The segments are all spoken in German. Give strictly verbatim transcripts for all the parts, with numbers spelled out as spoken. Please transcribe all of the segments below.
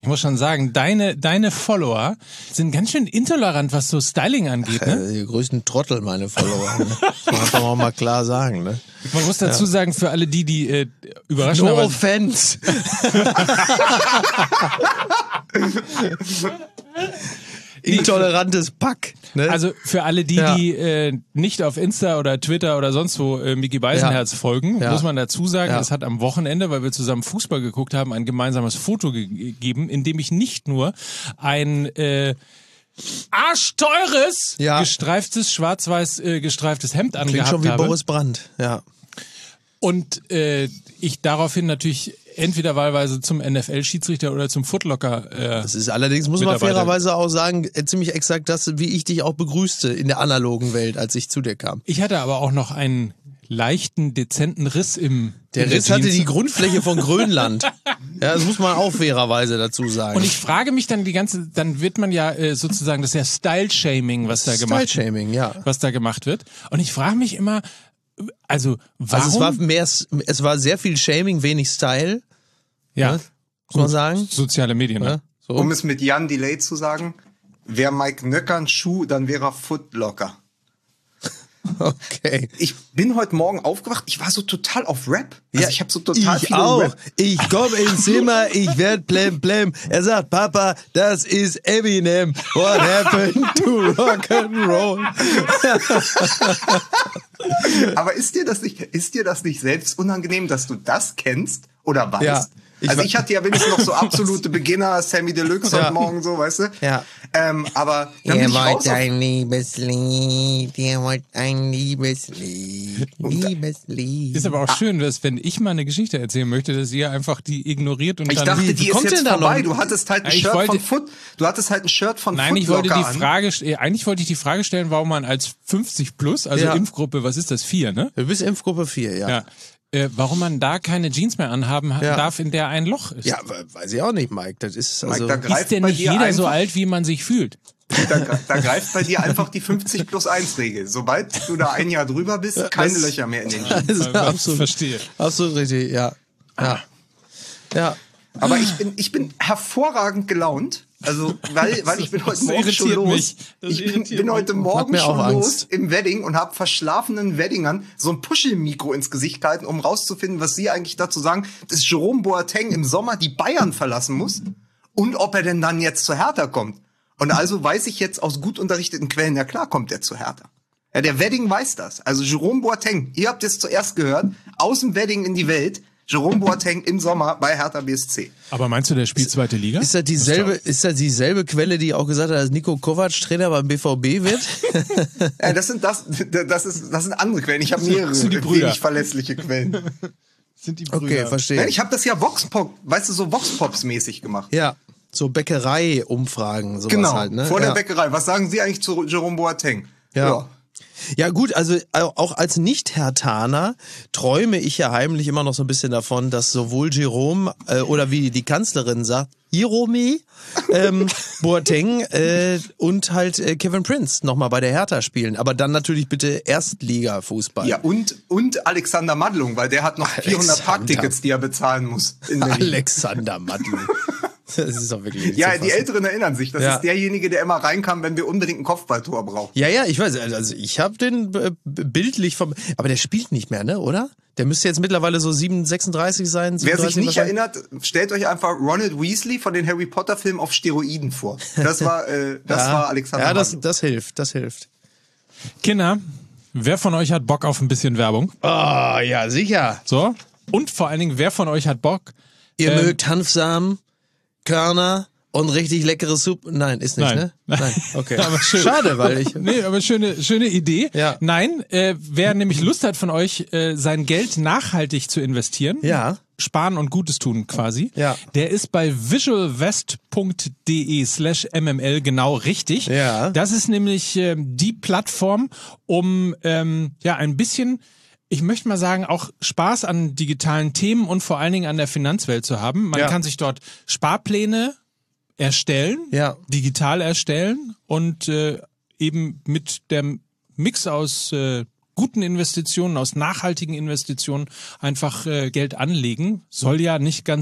Ich muss schon sagen, deine deine Follower sind ganz schön intolerant, was so Styling angeht, ne? Äh, die größten Trottel, meine Follower. Ne? Das kann man auch mal klar sagen, ne? Man muss dazu Ja. sagen, für alle die, die äh, überraschen. No offense. Intolerantes Pack. Ne? Also für alle die, Ja. die äh, nicht auf Insta oder Twitter oder sonst wo äh, Micky Beisenherz Ja. folgen, Ja. muss man dazu sagen, Ja. es hat am Wochenende, weil wir zusammen Fußball geguckt haben, ein gemeinsames Foto ge- gegeben, in dem ich nicht nur ein äh, arschteures, Ja. gestreiftes, schwarz-weiß äh, gestreiftes Hemd Klingt angehabt schon wie habe. Boris Brandt. Ja. Und äh, ich daraufhin natürlich entweder wahlweise zum N F L-Schiedsrichter oder zum Footlocker. Äh, Das ist allerdings, muss man Mitarbeiter. fairerweise auch sagen, äh, ziemlich exakt das, wie ich dich auch begrüßte in der analogen Welt, als ich zu dir kam. ich hatte aber auch noch einen leichten, dezenten Riss im Der in Riss hatte Jeans. die Grundfläche von Grönland. Ja, das muss man auch fairerweise dazu sagen. Und ich frage mich dann die ganze, dann wird man ja äh, sozusagen, das ist ja Style-Shaming, was da gemacht Style-Shaming, ja. was da gemacht wird. Und ich frage mich immer, also warum? Also es war mehr, es war sehr viel Shaming, wenig Style, ja, ne? Muss man sagen. soziale Medien. Ja, Ne? so. Um es mit Jan Delay zu sagen, wäre Mike Nöcker ein Schuh, dann wäre er Footlocker. Okay. Ich bin heute Morgen aufgewacht, ich war so total auf Rap. Also Ja, ich habe so total ich viele auch. Rap. Ich komm ins Zimmer, ich werd blem blem. Er sagt, Papa, das ist Eminem. What happened to Rock'n'Roll? Aber ist dir das nicht, ist dir das nicht selbst unangenehm, dass du das kennst oder weißt? Ja, ich also wa- ich hatte ja wenigstens noch so absolute Beginner, Sammy Deluxe Ja. heute Morgen so, weißt du? Ja. Ähm, aber dann bin ich raus auf, Liebeslied, ihr wollt ein Liebeslied, Liebeslied. Ist aber auch schön, dass wenn ich mal eine Geschichte erzählen möchte, dass ihr einfach die ignoriert und ich dann... dachte, die ist kommt jetzt denn da vorbei. noch? Du hattest halt ein Ich Shirt wollte- von Foot, du hattest halt ein Shirt von Nein, ich wollte die Footlocker an. Frage, st- eigentlich wollte ich die Frage stellen, warum man als fünfzig plus, also Ja. Impfgruppe, was ist das, vier, ne? Du bist Impfgruppe vier, ja. Ja. Äh, warum man da keine Jeans mehr anhaben ha- Ja. darf, in der ein Loch ist. Ja, we- weiß ich auch nicht, Mike. Das ist Mike, also. da Ist greift denn bei nicht dir jeder so einfach- alt, wie man sich fühlt? Da, da greift bei dir einfach die fünfzig plus eins Regel. Sobald du da ein Jahr drüber bist, keine das- Löcher mehr in den Das Jeans. ist absolut, Verstehe. absolut richtig, ja. Ja. Ja. Aber ich bin, ich bin hervorragend gelaunt. Also, weil, weil ich bin heute Das Morgen schon irritiert los. mich. Das Ich bin, irritiert bin heute mich. Morgen mir auch schon los Angst. im Wedding und habe verschlafenen Weddingern so ein Puschelmikro ins Gesicht gehalten, um rauszufinden, was sie eigentlich dazu sagen, dass Jerome Boateng im Sommer die Bayern verlassen muss und ob er denn dann jetzt zu Hertha kommt. Und also weiß ich jetzt aus gut unterrichteten Quellen, ja klar kommt er zu Hertha. Ja, der Wedding weiß das. Also Jerome Boateng, ihr habt es zuerst gehört, aus dem Wedding in die Welt, Jerome Boateng im Sommer bei Hertha B S C. Aber meinst du, der spielt zweite Liga? Ist das dieselbe, ist das dieselbe Quelle, die auch gesagt hat, dass Nico Kovac Trainer beim B V B wird? Ja, das sind das, das ist, das sind andere Quellen. Ich habe mehrere sind die Brüder. wenig verlässliche Quellen. Sind die Okay, verstehe. Ich habe das ja Voxpop, weißt du, so Voxpops-mäßig gemacht. Ja, so Bäckerei-Umfragen, sowas Genau, halt, ne? vor ja. der Bäckerei. Was sagen Sie eigentlich zu Jerome Boateng? Ja. Ja gut, also auch als Nicht-Hertaner träume ich ja heimlich immer noch so ein bisschen davon, dass sowohl Jerome äh, oder wie die Kanzlerin sagt, Jerome, ähm, Boateng äh, und halt äh, Kevin Prince nochmal bei der Hertha spielen. Aber dann natürlich bitte Erstliga-Fußball. Ja, und, und Alexander Madlung, weil der hat noch vierhundert Alexander. Parktickets, die er bezahlen muss. In Berlin. Alexander Madlung. Das ist doch wirklich nicht Ja, zu die fassen. Älteren erinnern sich. Das Ja. ist derjenige, der immer reinkam, wenn wir unbedingt ein Kopfballtor brauchen. Ja, ja, ich weiß, also ich habe den äh, bildlich vom, aber der spielt nicht mehr, ne, oder? Der müsste jetzt mittlerweile so sieben, sechsunddreißig sein. Wer sich siebenunddreißig nicht wahrscheinlich. erinnert, stellt euch einfach Ronald Weasley von den Harry Potter Filmen auf Steroiden vor. Das war, äh, das ja, war Alexander Ja, das, Madlung. das hilft, das hilft. Kinder, wer von euch hat Bock auf ein bisschen Werbung? Oh, ja, sicher. So. Und vor allen Dingen, wer von euch hat Bock? Ihr Ähm, mögt Hanfsamen, Körner und richtig leckere Suppe. Nein, ist nicht, Nein. ne? Nein, okay. Aber schön. Schade, weil ich... Nee, aber schöne, schöne Idee. Ja. Nein, äh, wer nämlich Lust hat von euch, äh, sein Geld nachhaltig zu investieren, Ja. sparen und Gutes tun quasi, Ja. der ist bei visualvest.de slash mml genau richtig. Ja. Das ist nämlich ähm, die Plattform, um ähm, ja ein bisschen, ich möchte mal sagen, auch Spaß an digitalen Themen und vor allen Dingen an der Finanzwelt zu haben. Man Ja. kann sich dort Sparpläne erstellen, Ja. digital erstellen und äh, eben mit dem Mix aus äh, guten Investitionen, aus nachhaltigen Investitionen einfach äh, Geld anlegen. Soll ja nicht ganz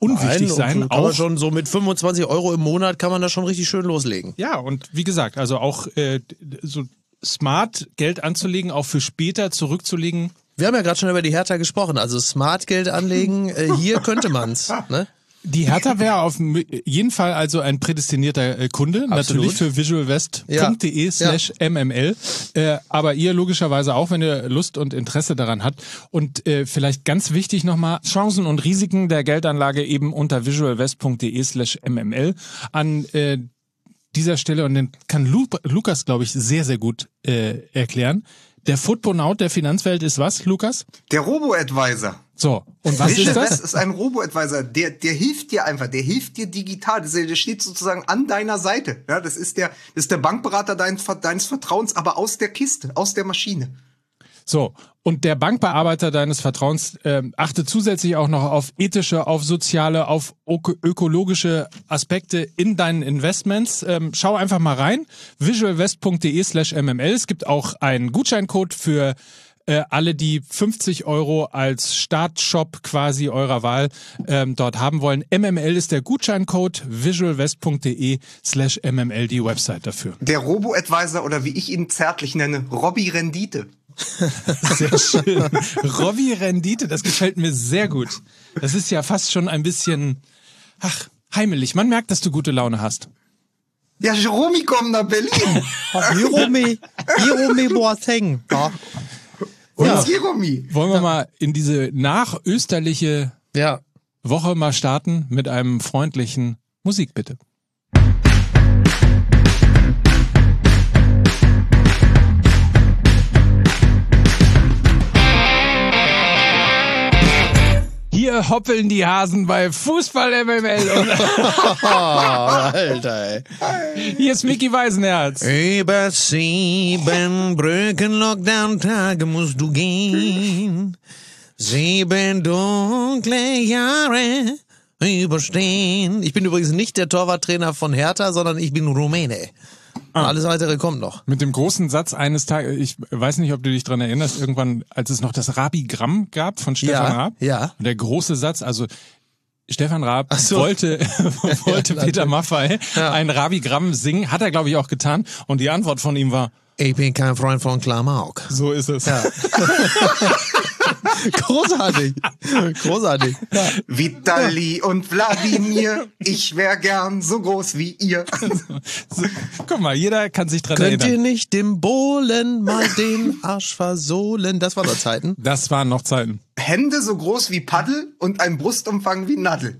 unwichtig Nein, sein. Kann auch man schon so mit fünfundzwanzig Euro im Monat kann man da schon richtig schön loslegen. Ja, und wie gesagt, also auch äh, so smart Geld anzulegen, auch für später zurückzulegen. Wir haben ja gerade schon über die Hertha gesprochen, also Smart Geld anlegen, äh, hier könnte man's, ne? Die Hertha wäre auf jeden Fall also ein prädestinierter äh, Kunde, Absolut. natürlich für visualwest.de slash mml, äh, aber ihr logischerweise auch, wenn ihr Lust und Interesse daran habt. Und äh, vielleicht ganz wichtig nochmal, Chancen und Risiken der Geldanlage eben unter visualwest.de slash mml an äh, dieser Stelle, und den kann Lu Lukas, glaube ich, sehr, sehr gut äh, erklären. Der Footbonaut der Finanzwelt ist was, Lukas? Der Robo-Advisor. So, und was ist das? Das ist ein Robo-Advisor, der, der hilft dir einfach, der hilft dir digital, das, der steht sozusagen an deiner Seite. Ja, das ist der, das ist der Bankberater deines, deines Vertrauens, aber aus der Kiste, aus der Maschine. So, und der Bankbearbeiter deines Vertrauens äh, achtet zusätzlich auch noch auf ethische, auf soziale, auf öko ökologische Aspekte in deinen Investments. Ähm, schau einfach mal rein, visualwest.de slash mml. Es gibt auch einen Gutscheincode für äh, alle, die fünfzig Euro als Startshop quasi eurer Wahl ähm, dort haben wollen. M M L ist der Gutscheincode, visualwest.de slash mml die Website dafür. Der Robo-Advisor, oder wie ich ihn zärtlich nenne, Robby Rendite. Sehr schön. Robby Rendite, das gefällt mir sehr gut. Das ist ja fast schon ein bisschen, ach, heimelig. Man merkt, dass du gute Laune hast. Ja, Jeromy kommt nach Berlin. Jerome, Jerome Boateng. Ja. Und Ja. Jeromy. Wollen wir mal in diese nachösterliche Ja. Woche mal starten mit einem freundlichen Musik, bitte. Hier hoppeln die Hasen bei Fußball M M L. Und Oh, Alter, ey. hier ist Micky Weisenherz. Über sieben Brücken Lockdown-Tage musst du gehen. Sieben dunkle Jahre überstehen. Ich bin übrigens nicht der Torwarttrainer von Hertha, sondern ich bin Rumäne. Ah. Alles Weitere kommt noch. Mit dem großen Satz eines Tages, ich weiß nicht, ob du dich dran erinnerst, irgendwann, als es noch das Rabi-Gramm gab von Stefan Ja, Raab. ja. Und der große Satz, also Stefan Raab Ach so. wollte, wollte Ja, Peter natürlich. Maffay Ja. ein Rabi-Gramm singen, hat er, glaube ich, auch getan. Und die Antwort von ihm war, Ich bin kein Freund von Klamauk. so ist es. Ja. Großartig. Großartig. Ja. Vitali und Wladimir, ich wär gern so groß wie ihr. So, guck mal, jeder kann sich dran Könnt ihr erinnern. nicht dem Bohlen mal den Arsch versohlen? Das war doch Zeiten. Das waren noch Zeiten. Hände so groß wie Paddel und ein Brustumfang wie Nadel.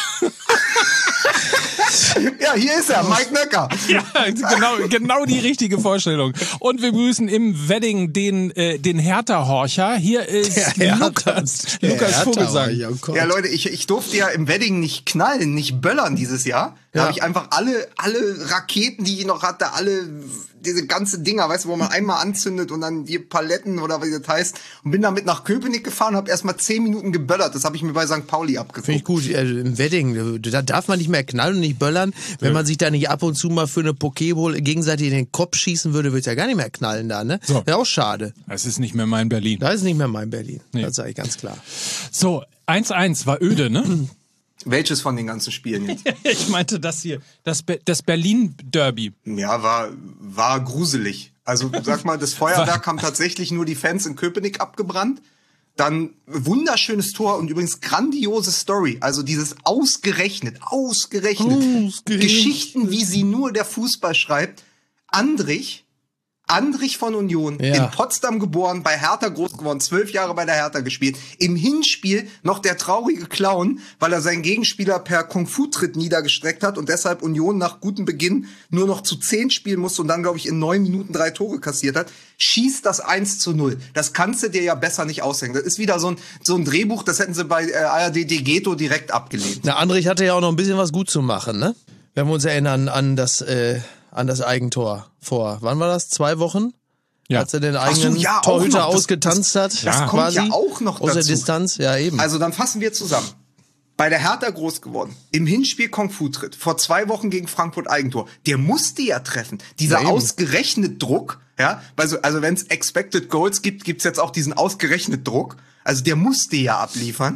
Ja, hier ist er, Mike Nöcker. Ja, genau, genau die richtige Vorstellung. Und wir begrüßen im Wedding den, äh, den Hertha-Horcher. Hier ist Der Hertha- Lukas, der Lukas Hertha- Vogelsang. Oh Gott. Ja, Leute, ich, ich durfte ja im Wedding nicht knallen, nicht böllern dieses Jahr. Da Ja. habe ich einfach alle, alle Raketen, die ich noch hatte, alle diese ganze Dinger, weißt du, wo man einmal anzündet und dann die Paletten oder wie das heißt. Und bin damit nach Köpenick gefahren, habe erstmal zehn Minuten geböllert. Das habe ich mir bei Sankt Pauli abgeguckt. Finde ich gut. Also im Wedding, da darf man nicht mehr knallen und nicht böllern. Wenn man sich da nicht ab und zu mal für eine Pokéball gegenseitig in den Kopf schießen würde, würde es ja gar nicht mehr knallen da, ne? So. Ja, auch schade. Es ist nicht mehr mein Berlin. Da ist nicht mehr mein Berlin. Nee. Das sage ich ganz klar. So, eins eins war öde, ne? Welches von den ganzen Spielen jetzt? Ich meinte das hier, das, Be das Berlin-Derby. Ja, war, war gruselig. Also sag mal, das Feuerwerk haben tatsächlich nur die Fans in Köpenick abgebrannt. Dann wunderschönes Tor und übrigens grandiose Story. Also dieses ausgerechnet, ausgerechnet, Ausgerechnet. Geschichten, wie sie nur der Fußball schreibt. Andrich, Andrich von Union, Ja. in Potsdam geboren, bei Hertha groß geworden, zwölf Jahre bei der Hertha gespielt. Im Hinspiel noch der traurige Clown, weil er seinen Gegenspieler per Kung-Fu-Tritt niedergestreckt hat und deshalb Union nach gutem Beginn nur noch zu zehn spielen musste und dann, glaube ich, in neun Minuten drei Tore kassiert hat. Schießt das eins zu null. Das kannst du dir ja besser nicht ausdenken. Das ist wieder so ein, so ein Drehbuch, das hätten sie bei äh, A R D Degeto direkt abgelehnt. Na, Andrich hatte ja auch noch ein bisschen was gut zu machen, ne? Wenn wir uns erinnern an das, äh, an das Eigentor vor, wann war das? Zwei Wochen? Ja. Als er den Ach so, eigenen ja, auch Torhüter noch. Das- ausgetanzt das- hat. das kommt quasi. ja auch noch Aus der dazu. Distanz, ja eben. Also dann fassen wir zusammen. Bei der Hertha groß geworden. Im Hinspiel Kung-Fu-Tritt. Vor zwei Wochen gegen Frankfurt Eigentor. Der musste ja treffen. Dieser Ja, eben. ausgerechnet Druck, ja, also, also wenn es Expected Goals gibt, gibt's jetzt auch diesen ausgerechnet Druck. Also der musste ja abliefern.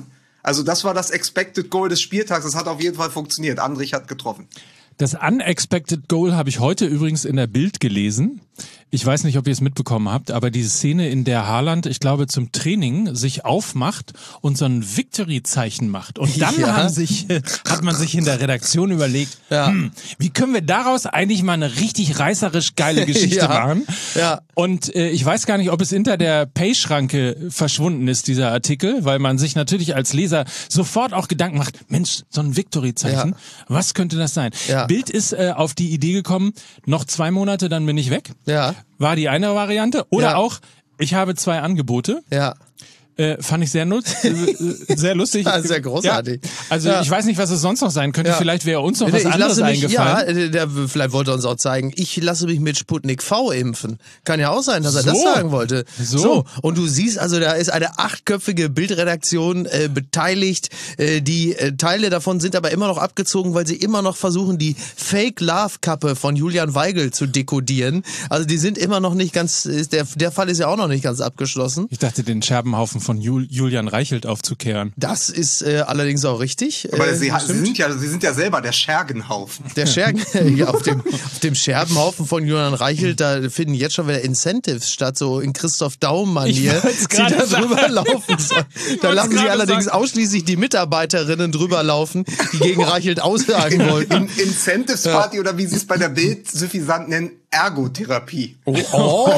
Also das war das Expected Goal des Spieltags. Das hat auf jeden Fall funktioniert. Andrich hat getroffen. Das Unexpected Goal habe ich heute übrigens in der Bild gelesen. Ich weiß nicht, ob ihr es mitbekommen habt, aber diese Szene, in der Haaland, ich glaube, zum Training sich aufmacht und so ein Victory-Zeichen macht. Und dann Ja. haben sich, hat man sich in der Redaktion überlegt, Ja. hm, wie können wir daraus eigentlich mal eine richtig reißerisch geile Geschichte Ja. machen? Ja. Und äh, ich weiß gar nicht, ob es hinter der Pay-Schranke verschwunden ist, dieser Artikel, weil man sich natürlich als Leser sofort auch Gedanken macht, Mensch, so ein Victory-Zeichen, Ja. was könnte das sein? Ja. Bild ist äh, auf die Idee gekommen, noch zwei Monate, dann bin ich weg. Ja. War die eine Variante. Oder Ja. auch, ich habe zwei Angebote. Ja. Äh, fand ich sehr, nutz, äh, sehr lustig. Ja, sehr großartig. Ja. Also Ja. ich weiß nicht, was es sonst noch sein könnte. Ja. Vielleicht wäre uns noch was ich anderes lasse mich, eingefallen. Ja, der, vielleicht wollte er uns auch zeigen, ich lasse mich mit Sputnik V impfen. Kann ja auch sein, dass er So. das sagen wollte. So. Und du siehst also, da ist eine achtköpfige Bildredaktion äh, beteiligt. Äh, die äh, Teile davon sind aber immer noch abgezogen, weil sie immer noch versuchen, die Fake-Love-Kappe von Julian Weigel zu dekodieren. Also die sind immer noch nicht ganz, ist der, der Fall ist ja auch noch nicht ganz abgeschlossen. Ich dachte, den Scherbenhaufen von Jul Julian Reichelt aufzukehren. Das ist äh, allerdings auch richtig. Aber äh, sie, sie, sind ja, sie sind ja selber der Schergenhaufen. Der Schergen, ja, auf dem, auf dem Scherbenhaufen von Julian Reichelt, da finden jetzt schon wieder Incentives statt, so in Christoph Daum-Manier, Ich wollt's die gerade da sagen. drüber laufen sollen. Da wollt's lassen sie gerade allerdings sagen. ausschließlich die Mitarbeiterinnen drüber laufen, die gegen Reichelt aussagen wollten. In Incentives Party oder wie sie es bei der Bild suffisant nennen, Ergotherapie. Oh, oh,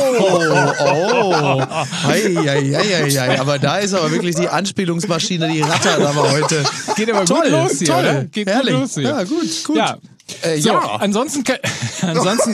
oh. Hei, hei, hei, hei. Aber da ist aber wirklich die Anspielungsmaschine, die rattert aber heute. Geht aber toll, gut los hier, toll, oder? Geht herrlich. gut los hier. Ja, gut, gut. Ja. Äh, So, ja. ansonsten, kann, ansonsten,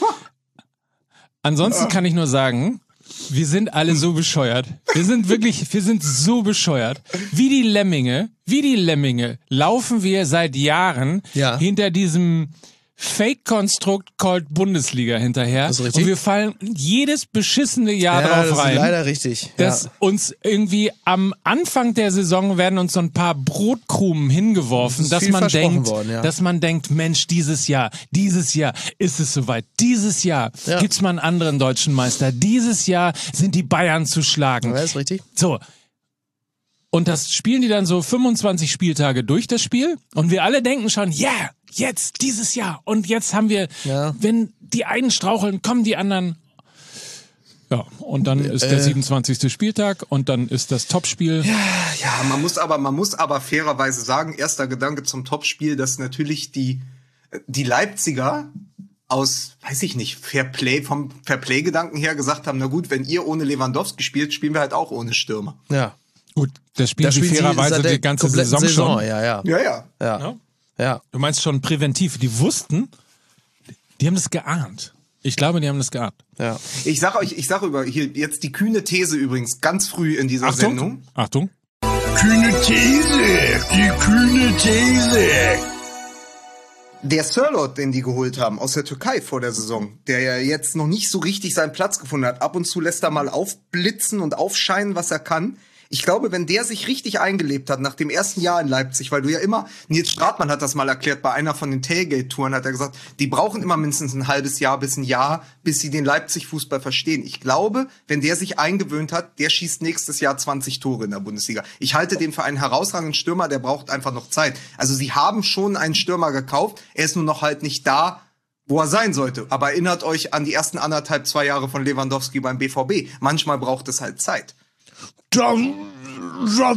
ansonsten kann ich nur sagen, wir sind alle so bescheuert. Wir sind wirklich, wir sind so bescheuert. Wie die Lemminge, wie die Lemminge laufen wir seit Jahren Ja. hinter diesem Fake-Konstrukt called Bundesliga hinterher. Das ist richtig. Und wir fallen jedes beschissene Jahr Ja, drauf das ist rein. leider richtig. Dass Ja. uns irgendwie am Anfang der Saison werden uns so ein paar Brotkrumen hingeworfen, Das ist dass viel man versprochen denkt, worden, ja. dass man denkt, Mensch, dieses Jahr, dieses Jahr ist es soweit. Dieses Jahr Ja. gibt's mal einen anderen deutschen Meister. Dieses Jahr sind die Bayern zu schlagen. Ja, ist richtig. So. Und das spielen die dann so fünfundzwanzig Spieltage durch, das Spiel. Und wir alle denken schon, ja, yeah, jetzt, dieses Jahr. Und jetzt haben wir, Ja. wenn die einen straucheln, kommen die anderen. Ja, und dann ist der Äh. siebenundzwanzigste Spieltag und dann ist das Topspiel. Ja, man muss aber, man muss aber fairerweise sagen, erster Gedanke zum Topspiel, dass natürlich die, die Leipziger aus, weiß ich nicht, Fairplay, vom Fairplay-Gedanken her gesagt haben, na gut, wenn ihr ohne Lewandowski spielt, spielen wir halt auch ohne Stürmer. Ja. Gut, das spielen Da sie spielen sie fairerweise seit der die ganze kompletten Saison, schon. Ja, ja. Ja, ja. Ja. Ja. Ja. Du meinst schon präventiv. Die wussten, die haben das geahnt. Ich glaube, die haben das geahnt. Ja. Ich sag euch, ich sag über, hier jetzt die kühne These übrigens, ganz früh in dieser Sendung. Achtung. Kühne These, die kühne These. Der Sörloth, den die geholt haben aus der Türkei vor der Saison, der ja jetzt noch nicht so richtig seinen Platz gefunden hat. Ab und zu lässt er mal aufblitzen und aufscheinen, was er kann. Ich glaube, wenn der sich richtig eingelebt hat nach dem ersten Jahr in Leipzig, weil du ja immer, Nils Stratmann hat das mal erklärt, bei einer von den Tailgate-Touren hat er gesagt, die brauchen immer mindestens ein halbes Jahr bis ein Jahr, bis sie den Leipzig-Fußball verstehen. Ich glaube, wenn der sich eingewöhnt hat, der schießt nächstes Jahr zwanzig Tore in der Bundesliga. Ich halte den für einen herausragenden Stürmer, der braucht einfach noch Zeit. Also sie haben schon einen Stürmer gekauft, er ist nur noch halt nicht da, wo er sein sollte. Aber erinnert euch an die ersten anderthalb, zwei Jahre von Lewandowski beim B V B. Manchmal braucht es halt Zeit. Das, das,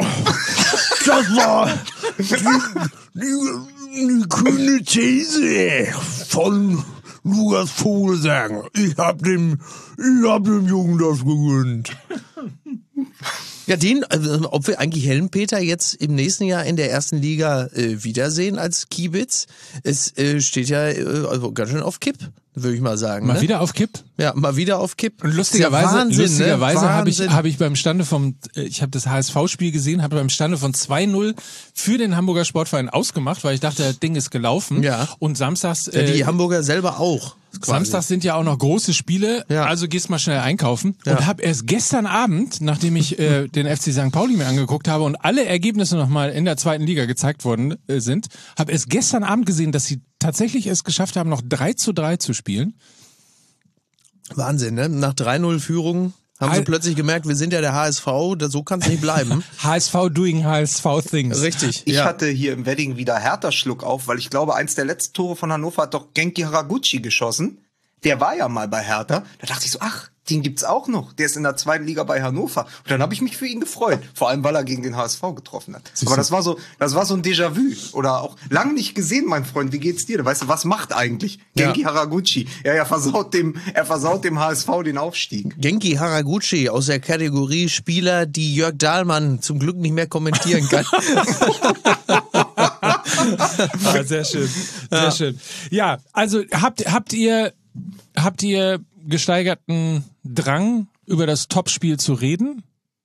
das war die, die, die kühne These von Lukas Vogelsang. Ich hab dem, ich hab dem Jungen das gegönnt. Ja, den, also, ob wir eigentlich Helmpeter jetzt im nächsten Jahr in der ersten Liga äh, wiedersehen als Kiebitz, es äh, steht ja äh, also ganz schön auf Kipp, würde ich mal sagen. Mal ne? wieder auf Kipp. Ja, mal wieder auf Kipp. Und lustigerweise, Ist ja Wahnsinn, lustigerweise ne? habe ich, Wahnsinn. habe ich beim Stande vom, äh, ich habe das H S V-Spiel gesehen, habe beim Stande von zwei null für den Hamburger Sportverein ausgemacht, weil ich dachte, das Ding ist gelaufen. Ja. Und samstags, Ja, die äh, Hamburger selber auch. Quasi. Samstags sind ja auch noch große Spiele, Ja. also gehst mal schnell einkaufen. Ja. Und habe erst gestern Abend, nachdem ich äh, den F C Sankt Pauli mir angeguckt habe und alle Ergebnisse nochmal in der zweiten Liga gezeigt worden äh, sind, habe erst gestern Abend gesehen, dass sie tatsächlich es geschafft haben, noch drei zu drei zu spielen. Wahnsinn, ne? Nach drei null Führung Haben sie Hi- plötzlich gemerkt, wir sind ja der H S V, da- so kann es nicht bleiben. H S V doing H S V things. Richtig. Ich ja. hatte hier im Wedding wieder Hertha-Schluck auf, weil ich glaube, eins der letzten Tore von Hannover hat doch Genki Haraguchi geschossen. Der war ja mal bei Hertha. Da dachte ich so, ach, den gibt's auch noch. Der ist in der zweiten Liga bei Hannover. Und dann habe ich mich für ihn gefreut. Vor allem, weil er gegen den H S V getroffen hat. Aber das war so, das war so ein Déjà-vu. Oder auch lange nicht gesehen, mein Freund. Wie geht's dir? Weißt du, was macht eigentlich Ja. Genki Haraguchi? Ja, er versaut dem, er versaut dem H S V den Aufstieg. Genki Haraguchi aus der Kategorie Spieler, die Jörg Dahlmann zum Glück nicht mehr kommentieren kann. Ah, sehr schön, sehr schön. Ja, also habt habt ihr habt ihr gesteigerten Drang, über das Topspiel zu reden?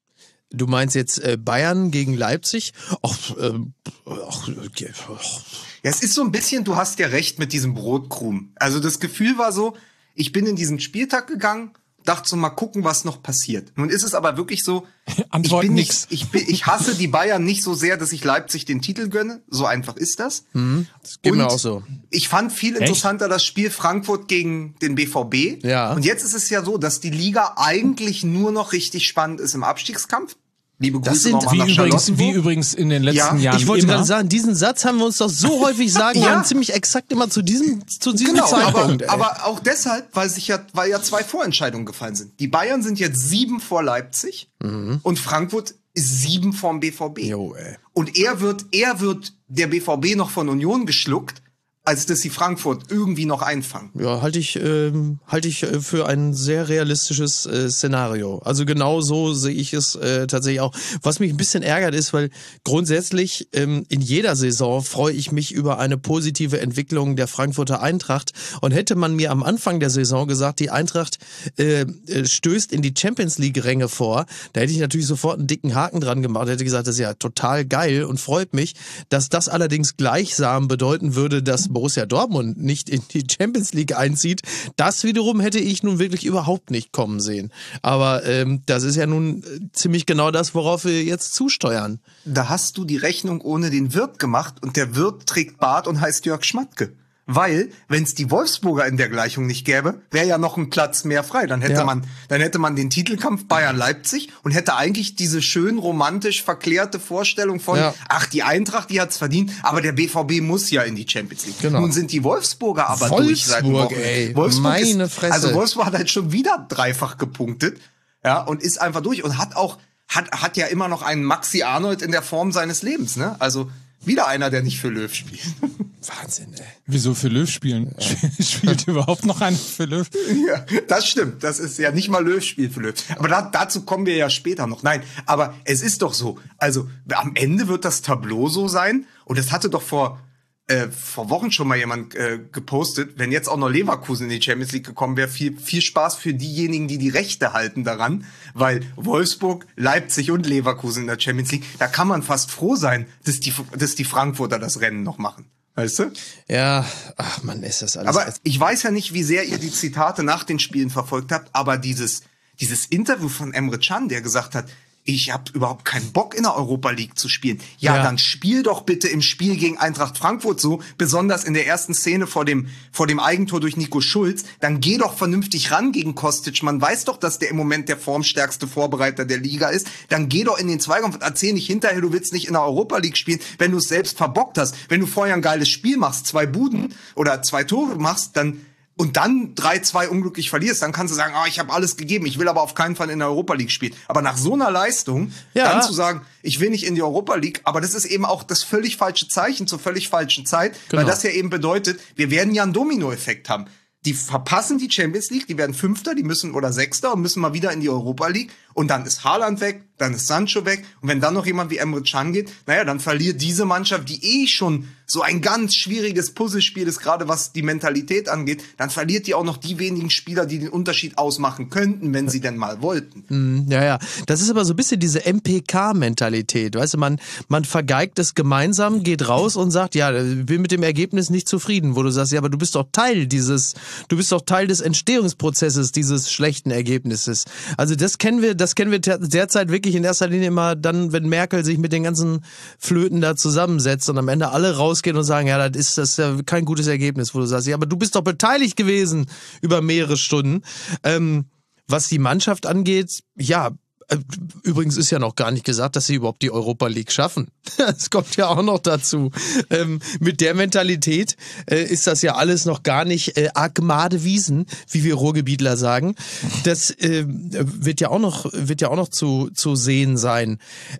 Du meinst jetzt äh, Bayern gegen Leipzig? Ach, ähm, ach, okay, ach. Ja, es ist so ein bisschen, du hast ja recht mit diesem Brotkrumen. Also das Gefühl war so, ich bin in diesen Spieltag gegangen, dachte so, mal gucken, was noch passiert. Nun ist es aber wirklich so, Antwort ich bin nix. nicht, ich bin, ich hasse die Bayern nicht so sehr, dass ich Leipzig den Titel gönne. So einfach ist das. Das geht mir Und auch so. Ich fand viel interessanter das Spiel Frankfurt gegen den B V B. Ja. Und jetzt ist es ja so, dass die Liga eigentlich nur noch richtig spannend ist im Abstiegskampf. Liebe Das Grüße sind- nochmal Wie nach übrigens, wie Charlottenburg. übrigens in den letzten Ja, Jahren Ich wollte immer. gerade sagen, diesen Satz haben wir uns doch so häufig sagen Ja. können, ziemlich exakt immer zu diesem, zu diesem Genau, aber, Zeitpunkt. ey. aber auch deshalb, weil sich ja, weil ja zwei Vorentscheidungen gefallen sind. Die Bayern sind jetzt sieben vor Leipzig und Frankfurt ist sieben vorm B V B. Jo, ey. Und er wird, er wird der B V B noch von Union geschluckt, als dass sie Frankfurt irgendwie noch einfangen. Ja, halte ich, ähm, halte ich äh, für ein sehr realistisches äh, Szenario. Also genau so sehe ich es äh, tatsächlich auch. Was mich ein bisschen ärgert ist, weil grundsätzlich ähm, in jeder Saison freue ich mich über eine positive Entwicklung der Frankfurter Eintracht. Und hätte man mir am Anfang der Saison gesagt, die Eintracht äh, äh, stößt in die Champions League-Ränge vor, da hätte ich natürlich sofort einen dicken Haken dran gemacht. Hätte gesagt, das ist ja total geil und freut mich. Dass das allerdings gleichsam bedeuten würde, dass Borussia Dortmund nicht in die Champions League einzieht, das wiederum hätte ich nun wirklich überhaupt nicht kommen sehen. Aber ähm, das ist ja nun äh, ziemlich genau das, worauf wir jetzt zusteuern. Da hast du die Rechnung ohne den Wirt gemacht und der Wirt trägt Bart und heißt Jörg Schmatke. Weil, wenn es die Wolfsburger in der Gleichung nicht gäbe, wäre ja noch ein Platz mehr frei. Dann hätte Ja. man, dann hätte man den Titelkampf Bayern-Leipzig und hätte eigentlich diese schön romantisch verklärte Vorstellung von, Ja. ach, die Eintracht, die hat's verdient, aber der B V B muss ja in die Champions League. Genau. Nun sind die Wolfsburger aber durch seit Wolfsburg, Wochen. ey. Wolfsburg Meine ist, Fresse. Also Wolfsburg hat halt schon wieder dreifach gepunktet, ja, und ist einfach durch und hat auch, hat, hat ja immer noch einen Maxi Arnold in der Form seines Lebens, ne? Also, wieder einer, der nicht für Löw spielt. Wahnsinn, ey. Wieso für Löw spielen? Spielt überhaupt noch einer für Löw? Ja, das stimmt. Das ist ja nicht mal Löw spielt für Löw. Aber da, dazu kommen wir ja später noch. Nein, aber es ist doch so. Also am Ende wird das Tableau so sein. Und es hatte doch vor äh, vor Wochen schon mal jemand äh, gepostet, wenn jetzt auch noch Leverkusen in die Champions League gekommen wäre, viel, viel Spaß für diejenigen, die die Rechte halten daran. Weil Wolfsburg, Leipzig und Leverkusen in der Champions League, da kann man fast froh sein, dass die, dass die Frankfurter das Rennen noch machen. Weißt du? Ja, ach man, ist das alles. Aber ich weiß ja nicht, wie sehr ihr die Zitate nach den Spielen verfolgt habt, aber dieses, dieses Interview von Emre Can, der gesagt hat, ich habe überhaupt keinen Bock in der Europa League zu spielen. Ja, Ja. dann spiel doch bitte im Spiel gegen Eintracht Frankfurt so, besonders in der ersten Szene vor dem vor dem Eigentor durch Nico Schulz. Dann geh doch vernünftig ran gegen Kostic. Man weiß doch, dass der im Moment der formstärkste Vorbereiter der Liga ist. Dann geh doch in den Zweikampf und erzähl nicht hinterher, du willst nicht in der Europa League spielen, wenn du es selbst verbockt hast. Wenn du vorher ein geiles Spiel machst, zwei Buden oder zwei Tore machst, dann und dann drei zwei unglücklich verlierst, dann kannst du sagen, ah, ich habe alles gegeben, ich will aber auf keinen Fall in der Europa League spielen. Aber nach so einer Leistung, Ja. dann zu sagen, ich will nicht in die Europa League, aber das ist eben auch das völlig falsche Zeichen zur völlig falschen Zeit, Genau. weil das ja eben bedeutet, wir werden ja einen Dominoeffekt haben. Die verpassen die Champions League, die werden Fünfter, die müssen oder Sechster und müssen mal wieder in die Europa League. Und dann ist Haaland weg, dann ist Sancho weg. Und wenn dann noch jemand wie Emre Can geht, naja, dann verliert diese Mannschaft, die eh schon so ein ganz schwieriges Puzzlespiel ist, gerade was die Mentalität angeht, dann verliert die auch noch die wenigen Spieler, die den Unterschied ausmachen könnten, wenn sie denn mal wollten. Ja, ja. Das ist aber so ein bisschen diese M P K-Mentalität. Weißt du, man, man vergeigt es gemeinsam, geht raus und sagt, ja, bin mit dem Ergebnis nicht zufrieden. Wo du sagst, ja, aber du bist doch Teil dieses, du bist doch Teil des Entstehungsprozesses dieses schlechten Ergebnisses. Also das kennen wir, das kennen wir ter- derzeit wirklich in erster Linie immer dann, wenn Merkel sich mit den ganzen Flöten da zusammensetzt und am Ende alle rausgehen und sagen, ja, das ist, das ist ja kein gutes Ergebnis, wo du sagst, ja, aber du bist doch beteiligt gewesen über mehrere Stunden. Ähm, was die Mannschaft angeht, ja, übrigens ist ja noch gar nicht gesagt, dass sie überhaupt die Europa League schaffen. Das kommt ja auch noch dazu. Ähm, mit der Mentalität äh, ist das ja alles noch gar nicht äh, agmade Wiesen, wie wir Ruhrgebietler sagen. Das äh, wird ja auch noch, wird ja auch noch zu, zu sehen sein.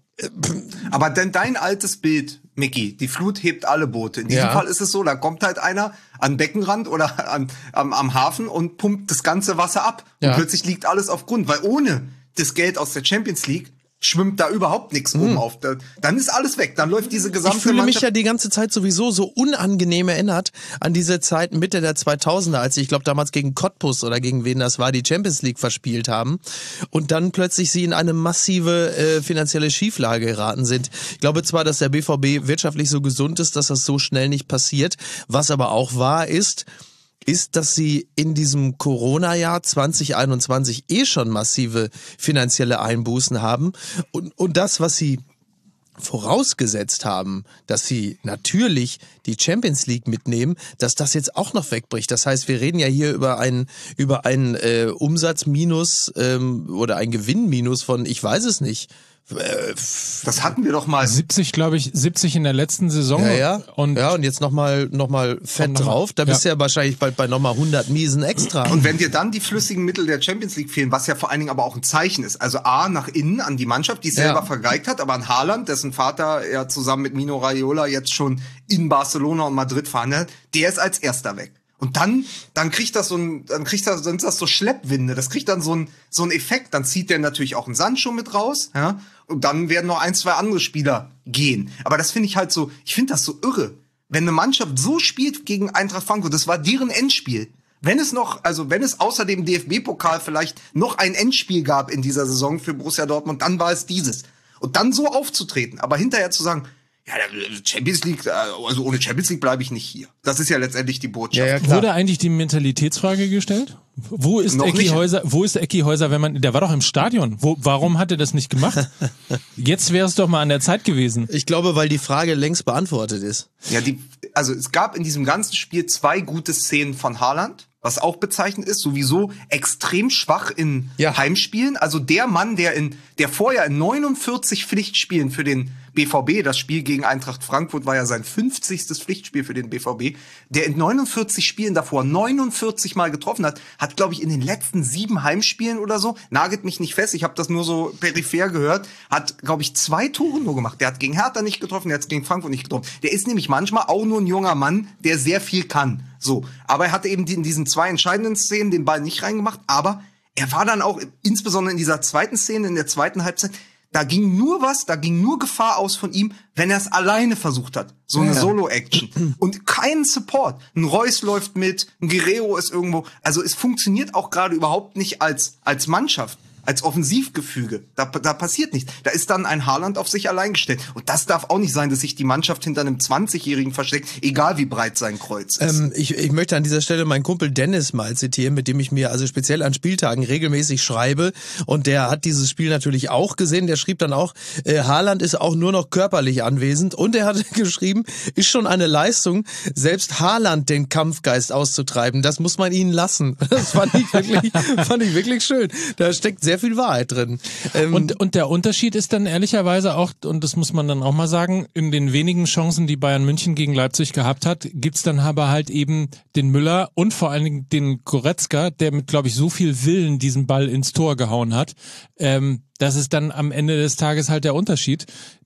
Aber denn dein altes Bild, Micky, die Flut hebt alle Boote. In diesem Ja. Fall ist es so, da kommt halt einer an Beckenrand oder an, am, am Hafen und pumpt das ganze Wasser ab. Ja. Und plötzlich liegt alles auf Grund, weil ohne das Geld aus der Champions League schwimmt da überhaupt nichts oben auf. Da, dann ist alles weg. Dann läuft diese gesamte Ich fühle mich Mannschaft. ja die ganze Zeit sowieso so unangenehm erinnert an diese Zeit Mitte der zweitausender, als sie, ich glaube, damals gegen Cottbus oder gegen wen das war, die Champions League verspielt haben und dann plötzlich sie in eine massive äh, finanzielle Schieflage geraten sind. Ich glaube zwar, dass der B V B wirtschaftlich so gesund ist, dass das so schnell nicht passiert. Was aber auch wahr ist, ist, dass sie in diesem Corona-Jahr zwanzig einundzwanzig eh schon massive finanzielle Einbußen haben. Und, und das, was sie vorausgesetzt haben, dass sie natürlich die Champions League mitnehmen, dass das jetzt auch noch wegbricht. Das heißt, wir reden ja hier über einen über einen äh, Umsatzminus ähm, oder ein Gewinnminus von, ich weiß es nicht. Äh, Das hatten wir doch mal. siebzig, glaube ich, siebzig in der letzten Saison. Ja, ja. Und ja, und jetzt nochmal noch mal fett Und noch mal- drauf. Da bist du ja. ja wahrscheinlich bald bei nochmal hundert Miesen extra. Und wenn dir dann die flüssigen Mittel der Champions League fehlen, was ja vor allen Dingen aber auch ein Zeichen ist, also A, nach innen an die Mannschaft, die es Ja. selber vergeigt hat, aber an Haaland, dessen Vater ja zusammen mit Mino Raiola jetzt schon in Barcelona und Madrid verhandelt, der ist als erster weg. Und dann, dann kriegt das so ein, dann kriegt das, dann ist das so Schleppwinde. Das kriegt dann so ein, so ein Effekt. Dann zieht der natürlich auch einen Sancho mit raus, ja. Und dann werden noch ein, zwei andere Spieler gehen. Aber das finde ich halt so, ich finde das so irre. Wenn eine Mannschaft so spielt gegen Eintracht Frankfurt, das war deren Endspiel. Wenn es noch, also wenn es außer dem D F B-Pokal vielleicht noch ein Endspiel gab in dieser Saison für Borussia Dortmund, dann war es dieses. Und dann so aufzutreten, aber hinterher zu sagen, ja, Champions League, also ohne Champions League bleibe ich nicht hier. Das ist ja letztendlich die Botschaft. Ja, ja, klar. wurde eigentlich die Mentalitätsfrage gestellt? Wo ist Noch Ecki nicht. Häuser? Wo ist Ecki Häuser, wenn man, der war doch im Stadion. Wo, warum hat er das nicht gemacht? Jetzt wäre es doch mal an der Zeit gewesen. Ich glaube, weil die Frage längst beantwortet ist. Ja, die, also es gab in diesem ganzen Spiel zwei gute Szenen von Haaland, was auch bezeichnend ist, sowieso extrem schwach in Ja. Heimspielen. Also der Mann, der in, der vorher in neunundvierzig Pflichtspielen für den B V B, das Spiel gegen Eintracht Frankfurt war ja sein fünfzigstes Pflichtspiel für den B V B, der in neunundvierzig Spielen davor neunundvierzig Mal getroffen hat, hat, glaube ich, in den letzten sieben Heimspielen oder so, nagelt mich nicht fest, ich habe das nur so peripher gehört, hat, glaube ich, zwei Tore nur gemacht. Der hat gegen Hertha nicht getroffen, der hat gegen Frankfurt nicht getroffen. Der ist nämlich manchmal auch nur ein junger Mann, der sehr viel kann. So, aber er hatte eben in diesen zwei entscheidenden Szenen den Ball nicht reingemacht, aber er war dann auch, insbesondere in dieser zweiten Szene, in der zweiten Halbzeit, da ging nur was, da ging nur Gefahr aus von ihm, wenn er es alleine versucht hat. So eine Ja. Solo-Action. Und keinen Support. Ein Reus läuft mit, ein Guerrero ist irgendwo. Also es funktioniert auch gerade überhaupt nicht als, als Mannschaft, als Offensivgefüge. Da, da passiert nichts. Da ist dann ein Haaland auf sich allein gestellt. Und das darf auch nicht sein, dass sich die Mannschaft hinter einem zwanzigjährigen versteckt, egal wie breit sein Kreuz ist. Ähm, ich, ich möchte an dieser Stelle meinen Kumpel Dennis mal zitieren, mit dem ich mir also speziell an Spieltagen regelmäßig schreibe. Und der hat dieses Spiel natürlich auch gesehen. Der schrieb dann auch, äh, Haaland ist auch nur noch körperlich anwesend. Und er hat geschrieben, ist schon eine Leistung, selbst Haaland den Kampfgeist auszutreiben. Das muss man ihnen lassen. Das fand ich wirklich, fand ich wirklich schön. Da steckt sehr viel Wahrheit drin. Ähm, Und, und der Unterschied ist dann ehrlicherweise auch, und das muss man dann auch mal sagen, in den wenigen Chancen, die Bayern München gegen Leipzig gehabt hat, gibt's dann aber halt eben den Müller und vor allen Dingen den Goretzka, der mit, glaube ich, so viel Willen diesen Ball ins Tor gehauen hat. Ähm, das ist dann am Ende des Tages halt der Unterschied.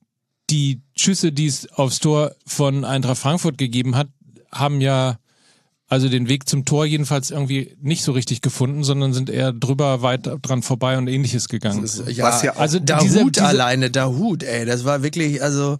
Die Schüsse, die es aufs Tor von Eintracht Frankfurt gegeben hat, haben ja also den Weg zum Tor jedenfalls irgendwie nicht so richtig gefunden, sondern sind eher drüber weit dran vorbei und ähnliches gegangen. Das ist- ja, Was ja auch- also der diese- Hut diese- alleine, der Hut, ey, das war wirklich, also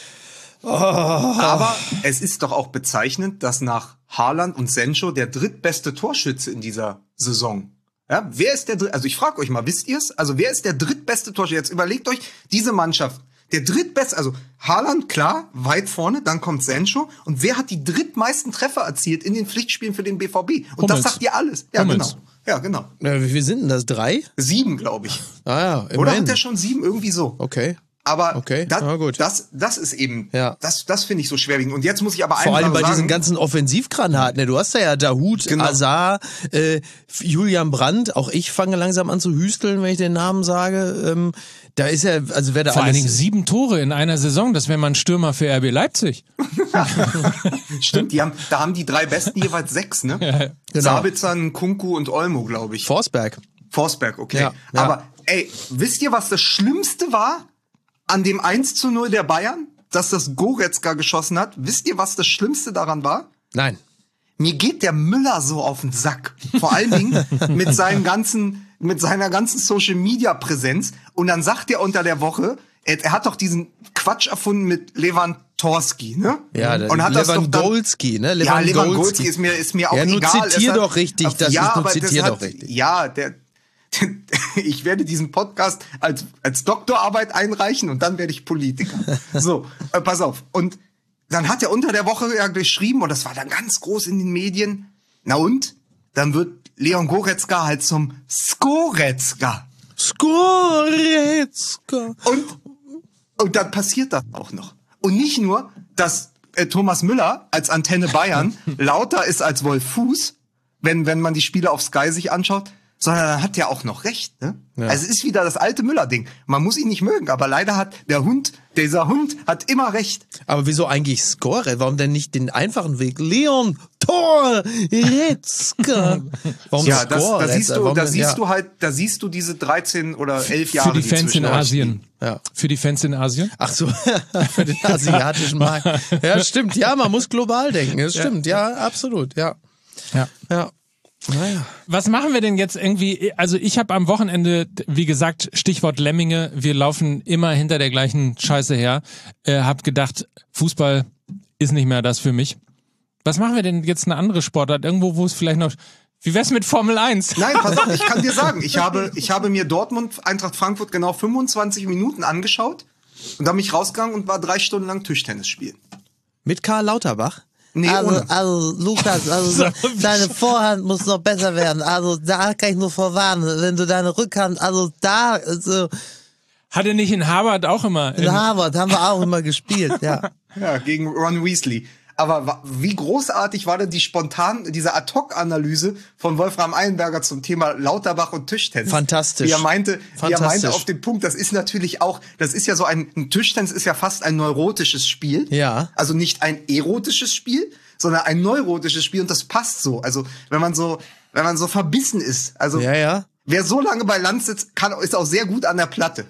Aber es ist doch auch bezeichnend, dass nach Haaland und Sancho der drittbeste Torschütze in dieser Saison. Ja, wer ist der dritt, also ich frage euch mal, wisst ihr's? Also wer ist der drittbeste Torschütze? Jetzt überlegt euch diese Mannschaft. Der drittbeste, also Haaland, klar, weit vorne, dann kommt Sancho. Und wer hat die drittmeisten Treffer erzielt in den Pflichtspielen für den B V B? Und Hummels. das sagt ihr alles. Ja, Hummels. genau. Ja, genau. äh, wie viel sind denn das? Drei? Sieben, glaube ich. Ah ja, Oder immerhin. hat er schon sieben? Irgendwie so. Okay. Aber Okay, das, na gut. das, das ist eben, Ja. das, das finde ich so schwerwiegend. Und jetzt muss ich aber Vor allem bei sagen, diesen ganzen Offensivgranaten. Ne? Du hast da ja Dahoud, Genau. Azar, äh, Julian Brandt. Auch ich fange langsam an zu hüsteln, wenn ich den Namen sage. Ähm, da ist ja, also wer da Vor allen Dingen alles... sieben Tore in einer Saison, das wäre mal ein Stürmer für R B Leipzig. stimmt, die haben, da haben die drei Besten jeweils sechs, ne? Ja, genau. Sabitzer, Kunku und Olmo, glaube ich. Forsberg. Forsberg, okay. Ja, ja. Aber ey, wisst ihr, was das Schlimmste war an dem eins zu null der Bayern? Dass das Goretzka geschossen hat. Wisst ihr, was das Schlimmste daran war? Nein. Mir geht der Müller so auf den Sack. Vor allen Dingen mit seinen ganzen, mit seiner ganzen Social Media Präsenz. Und dann sagt er unter der Woche, er, er hat doch diesen Quatsch erfunden mit Lewandowski, ne? Ja, und hat das doch dann, Lewandowski, ne? ja, Lewandowski. Lewandowski ist mir, ist mir auch Ja, nun egal. zitier Es hat- doch richtig, das ja, ist, nun aber zitier das doch hat, richtig. Ja, der, ich werde diesen Podcast als, als Doktorarbeit einreichen und dann werde ich Politiker. So, äh, pass auf. Und dann hat er unter der Woche ja geschrieben, und das war dann ganz groß in den Medien, na und? Dann wird Leon Goretzka halt zum Skoretzka. Skoretzka. Und, und dann passiert das auch noch. Und nicht nur, dass äh, Thomas Müller als Antenne Bayern lauter ist als Wolf Fuß, wenn, wenn man die Spiele auf Sky sich anschaut, sondern dann hat er auch noch recht. Ne? Ja. Also es ist wieder das alte Müller-Ding. Man muss ihn nicht mögen, aber leider hat der Hund, dieser Hund hat immer recht. Aber wieso eigentlich Score? Warum denn nicht den einfachen Weg? Leon Goretzka. Warum Ja, das, Score? da siehst du, Warum da denn- siehst ja. du halt, da siehst du diese dreizehn oder elf Jahre. Für die Fans in zwischen euch Asien. liegen. Ja. Für die Fans in Asien. Ach so, für den asiatischen Markt. Ja, stimmt. Ja, man muss global denken. Das stimmt. Ja, absolut. Ja. Ja. Ja. Naja. Was machen wir denn jetzt irgendwie? Also ich habe am Wochenende, wie gesagt, Stichwort Lemminge, wir laufen immer hinter der gleichen Scheiße her, äh, hab gedacht, Fußball ist nicht mehr das für mich. Was machen wir denn jetzt eine andere Sportart? Irgendwo, wo es vielleicht noch... Wie wär's mit Formel eins? Nein, pass auf, ich kann dir sagen, ich habe, ich habe mir Dortmund, Eintracht Frankfurt genau fünfundzwanzig Minuten angeschaut und dann bin ich rausgegangen und war drei Stunden lang Tischtennis spielen. Mit Karl Lauterbach? Nee, Also, ohne. also Lukas, also deine Vorhand muss noch besser werden. Also da kann ich nur vorwarnen. Wenn du deine Rückhand, also da, also Hat er nicht in Harvard auch immer... in Harvard haben wir auch immer gespielt, ja. Ja, gegen Ron Weasley. Aber wa- wie großartig war denn die spontan, diese Ad-Hoc-Analyse von Wolfram Eilenberger zum Thema Lauterbach und Tischtennis? Fantastisch. Wie er meinte, wie er Fantastisch. meinte auf den Punkt, das ist natürlich auch, das ist ja so ein, ein Tischtennis ist ja fast ein neurotisches Spiel. Ja. Also nicht ein erotisches Spiel, sondern ein neurotisches Spiel und das passt so. Also, wenn man so, wenn man so verbissen ist. Also, Ja, ja. wer so lange bei Land sitzt, kann, ist auch sehr gut an der Platte.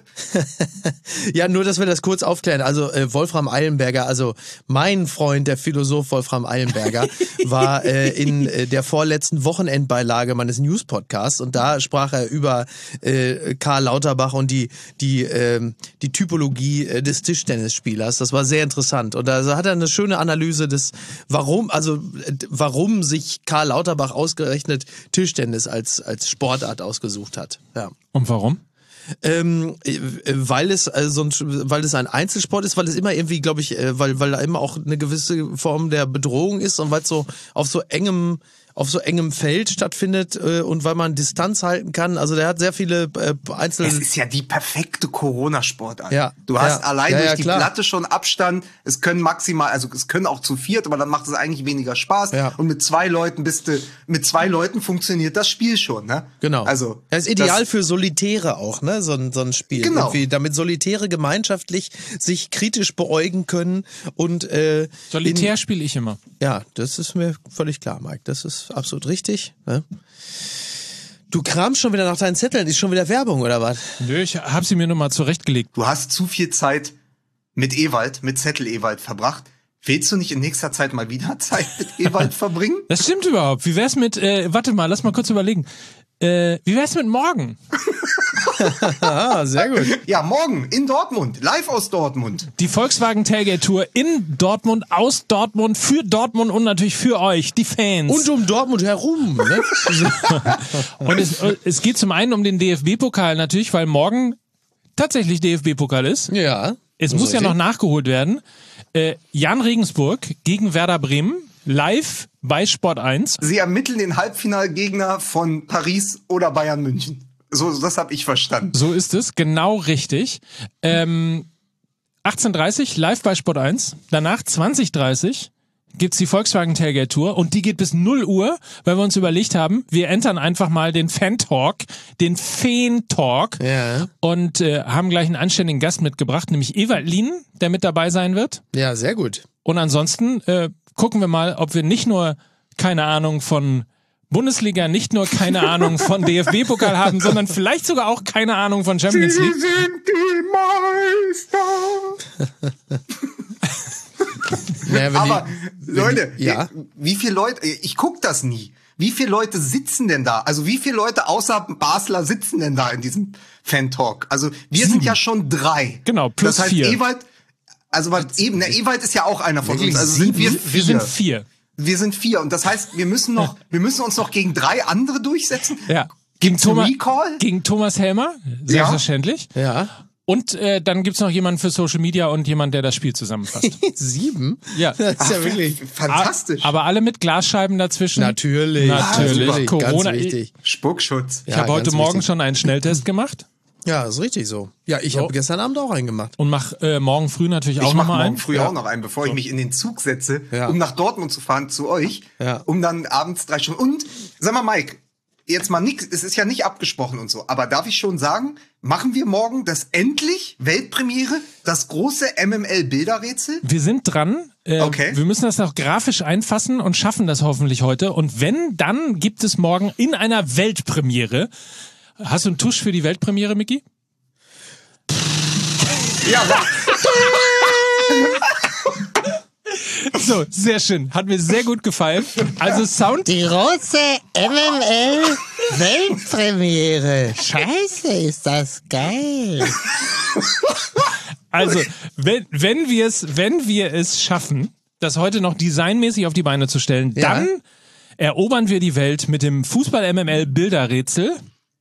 Ja, nur, dass wir das kurz aufklären. Also äh, Wolfram Eilenberger, also mein Freund, der Philosoph Wolfram Eilenberger, war äh, in äh, der vorletzten Wochenendbeilage meines News-Podcasts und da sprach er über äh, Karl Lauterbach und die die ähm, die Typologie äh, des Tischtennisspielers. Das war sehr interessant und da hat er eine schöne Analyse des, warum, also äh, warum sich Karl Lauterbach ausgerechnet Tischtennis als als Sportart ausgesucht hat. Ja. Und warum? Ähm, äh, weil es also ein, weil es ein Einzelsport ist, weil es immer irgendwie, glaube ich, äh, weil weil da immer auch eine gewisse Form der Bedrohung ist und weil es so auf so engem auf so engem Feld stattfindet äh, und weil man Distanz halten kann. Also der hat sehr viele äh, Einzel. Es ist ja die perfekte Corona-Sportart. Ja, Du hast ja, allein ja, durch ja, die klar. Platte schon Abstand. Es können maximal, also es können auch zu viert, aber dann macht es eigentlich weniger Spaß. Ja. Und mit zwei Leuten bist du, mit zwei Leuten funktioniert das Spiel schon, ne? Genau. Also das ist ideal das, für Solitäre auch, ne? So ein, so ein Spiel. Genau. Irgendwie, damit Solitäre gemeinschaftlich sich kritisch beäugen können und äh, Solitär spiele ich immer. Ja, das ist mir völlig klar, Mike. Das ist absolut richtig. Ne? Du kramst schon wieder nach deinen Zetteln. Ist schon wieder Werbung, oder was? Nö, ich hab sie mir nur mal zurechtgelegt. Du hast zu viel Zeit mit Ewald, mit Zettel Ewald verbracht. Willst du nicht in nächster Zeit mal wieder Zeit mit Ewald verbringen? Das stimmt überhaupt. Wie wär's mit, äh, warte mal, lass mal kurz überlegen. Äh, wie wär's mit morgen? Ah, sehr gut. Ja, morgen in Dortmund, live aus Dortmund. Die Volkswagen Tailgate Tour in Dortmund, aus Dortmund, für Dortmund und natürlich für euch, die Fans. Und um Dortmund herum. Ne? Und es, es geht zum einen um den D F B-Pokal natürlich, weil morgen tatsächlich D F B-Pokal ist. Ja. Es muss ja noch nachgeholt werden. Äh, Jan Regensburg gegen Werder Bremen, live bei Sport eins. Sie ermitteln den Halbfinalgegner von Paris oder Bayern München. So, das habe ich verstanden. So ist es, genau richtig. Ähm, achtzehn Uhr dreißig live bei Sport eins. Danach zwanzig Uhr dreißig gibt's die Volkswagen Tailgate Tour und die geht bis null Uhr, weil wir uns überlegt haben, wir entern einfach mal den Fan-Talk, den Fan-Talk Ja. und äh, haben gleich einen anständigen Gast mitgebracht, nämlich Ewald Lienen, der mit dabei sein wird. Ja, sehr gut. Und ansonsten äh, gucken wir mal, ob wir nicht nur keine Ahnung von Bundesliga, nicht nur keine Ahnung von D F B-Pokal haben, sondern vielleicht sogar auch keine Ahnung von Champions League. sind die Meister. Naja, wenn Aber die, wenn Leute, die, ja. wie viele Leute, ich guck das nie. Wie viele Leute sitzen denn da? Also wie viele Leute außer Basler sitzen denn da in diesem Fan-Talk? Also wir sind ja schon drei. Genau, plus das heißt, vier. Ewald, also was, eben, der Ewald ist ja auch einer von Wirklich uns. Also sind wir Wir vier. sind vier. Wir sind vier. Und das heißt, wir müssen noch, wir müssen uns noch gegen drei andere durchsetzen. Ja. Gegen, Gibt's einen Thomas, Recall? gegen Thomas Helmer, selbstverständlich. Ja. Und äh, dann gibt's noch jemanden für Social Media und jemand, der das Spiel zusammenfasst. Sieben? Ja. Das ist ja Ach, wirklich. Fantastisch. Aber alle mit Glasscheiben dazwischen. Natürlich. Natürlich. Natürlich. Corona- Ganz wichtig. Spuckschutz. Ich Ja, habe heute ganz Morgen wichtig. schon einen Schnelltest gemacht Ja, ist richtig so. Ja, ich So. habe gestern Abend auch einen gemacht. und mach äh, morgen früh natürlich auch Ich mache nochmal morgen einen. früh Ja. auch noch einen, bevor ich mich in den Zug setze, Ja. um nach Dortmund zu fahren, zu euch, Ja. um dann abends drei Stunden. Und, sag mal, Mike, jetzt mal nix, es ist ja nicht abgesprochen und so, aber darf ich schon sagen, machen wir morgen das endlich, Weltpremiere, das große M M L-Bilderrätsel? Wir sind dran. Äh, Okay. Wir müssen das noch grafisch einfassen und schaffen das hoffentlich heute. Und wenn, dann gibt es morgen in einer Weltpremiere. Hast du einen Tusch für die Weltpremiere, Micky? Ja, So, sehr schön. Hat mir sehr gut gefallen. Also Sound. Die große M M L-Weltpremiere. Scheiße, ist das geil. Also, wenn, wenn wir es, wenn wir es schaffen, das heute noch designmäßig auf die Beine zu stellen, Ja. dann erobern wir die Welt mit dem Fußball-M M L-Bilderrätsel.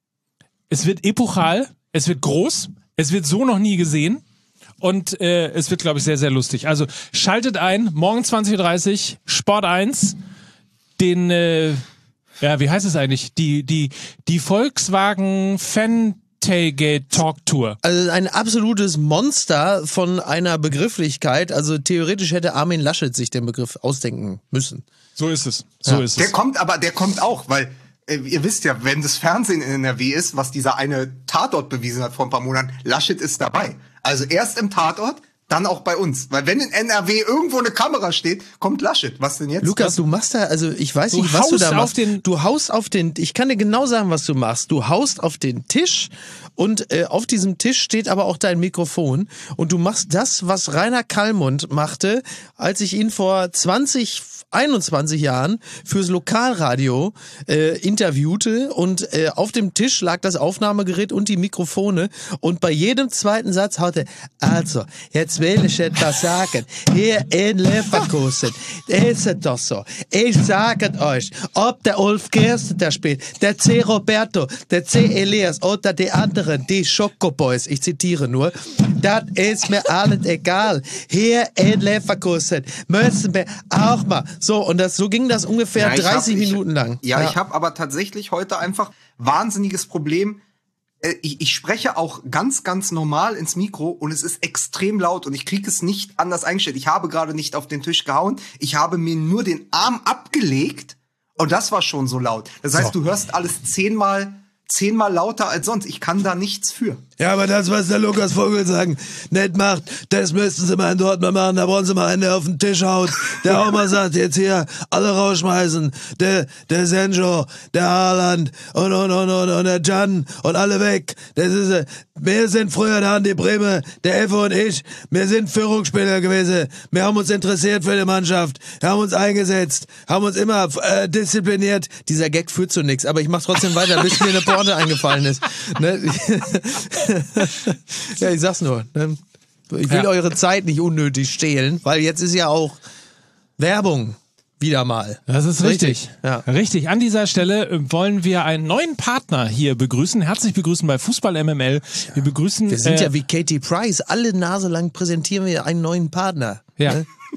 Es wird epochal, es wird groß, es wird so noch nie gesehen. Und äh, es wird, glaube ich, sehr, sehr lustig. Also schaltet ein, morgen zwanzig Uhr dreißig, Sport eins, den, äh, ja, wie heißt es eigentlich? Die, die, die Volkswagen Fan Tailgate Talk Tour. Also ein absolutes Monster von einer Begrifflichkeit. Also theoretisch hätte Armin Laschet sich den Begriff ausdenken müssen. So ist es. So Ja. ist der es. kommt, aber der kommt auch, weil äh, ihr wisst ja, wenn das Fernsehen in N R W ist, was dieser eine Tatort bewiesen hat vor ein paar Monaten, Laschet ist dabei. Also erst im Tatort, dann auch bei uns. Weil wenn in N R W irgendwo eine Kamera steht, kommt Laschet. Was denn jetzt? Lukas, du machst da, also ich weiß Du nicht, was du haust da auf machst. den- Du haust auf den, ich kann dir genau sagen, was du machst. Du haust auf den Tisch und äh, auf diesem Tisch steht aber auch dein Mikrofon und du machst das, was Rainer Kallmund machte, als ich ihn vor zwanzig, einundzwanzig Jahren fürs Lokalradio äh, interviewte und äh, auf dem Tisch lag das Aufnahmegerät und die Mikrofone und bei jedem zweiten Satz haute, also, jetzt will ich etwas sagen. Hier in Leverkusen ist es doch so. Ich sage euch, ob der Ulf Kirsten da spielt, der C. Roberto, der C. Elias oder die anderen, die Schokoboys, ich zitiere nur, das ist mir alles egal. Hier in Leverkusen müssen wir auch mal. So, und das, so ging das ungefähr Ja, ich dreißig hab- ich- Minuten lang. Ja, ich habe aber tatsächlich heute einfach wahnsinniges Problem. Äh, Ich, ich spreche auch ganz, ganz normal ins Mikro und es ist extrem laut und ich kriege es nicht anders eingestellt. Ich habe gerade nicht auf den Tisch gehauen. Ich habe mir nur den Arm abgelegt und das war schon so laut. Das heißt, du hörst alles zehnmal, zehnmal lauter als sonst. Ich kann da nichts für. Ja, aber das, was der Lukas Vogel sagen, nicht macht, das müssten sie mal in Dortmund machen. Da brauchen sie mal einen, der auf den Tisch haut, der auch mal sagt, jetzt hier alle rausschmeißen. Der, der Senjo, der Haaland und, und, und, und, und der Can und alle weg. Das ist, äh, wir sind früher da die Bremer, der Effe und ich, wir sind Führungsspieler gewesen. Wir haben uns interessiert für die Mannschaft, haben uns eingesetzt, haben uns immer äh, diszipliniert. Dieser Gag führt zu nichts, aber ich mach trotzdem weiter, bis mir eine Porte eingefallen ist. Ne? Ja, ich sag's nur. Ne? Ich will Ja. eure Zeit nicht unnötig stehlen, weil jetzt ist ja auch Werbung wieder mal. Das ist richtig. Ja. Richtig. An dieser Stelle äh, wollen wir einen neuen Partner hier begrüßen. Herzlich begrüßen bei Fußball M M L. Wir begrüßen. Wir sind äh, ja wie Katie Price. Alle Nase lang präsentieren wir einen neuen Partner. Ja. Ne?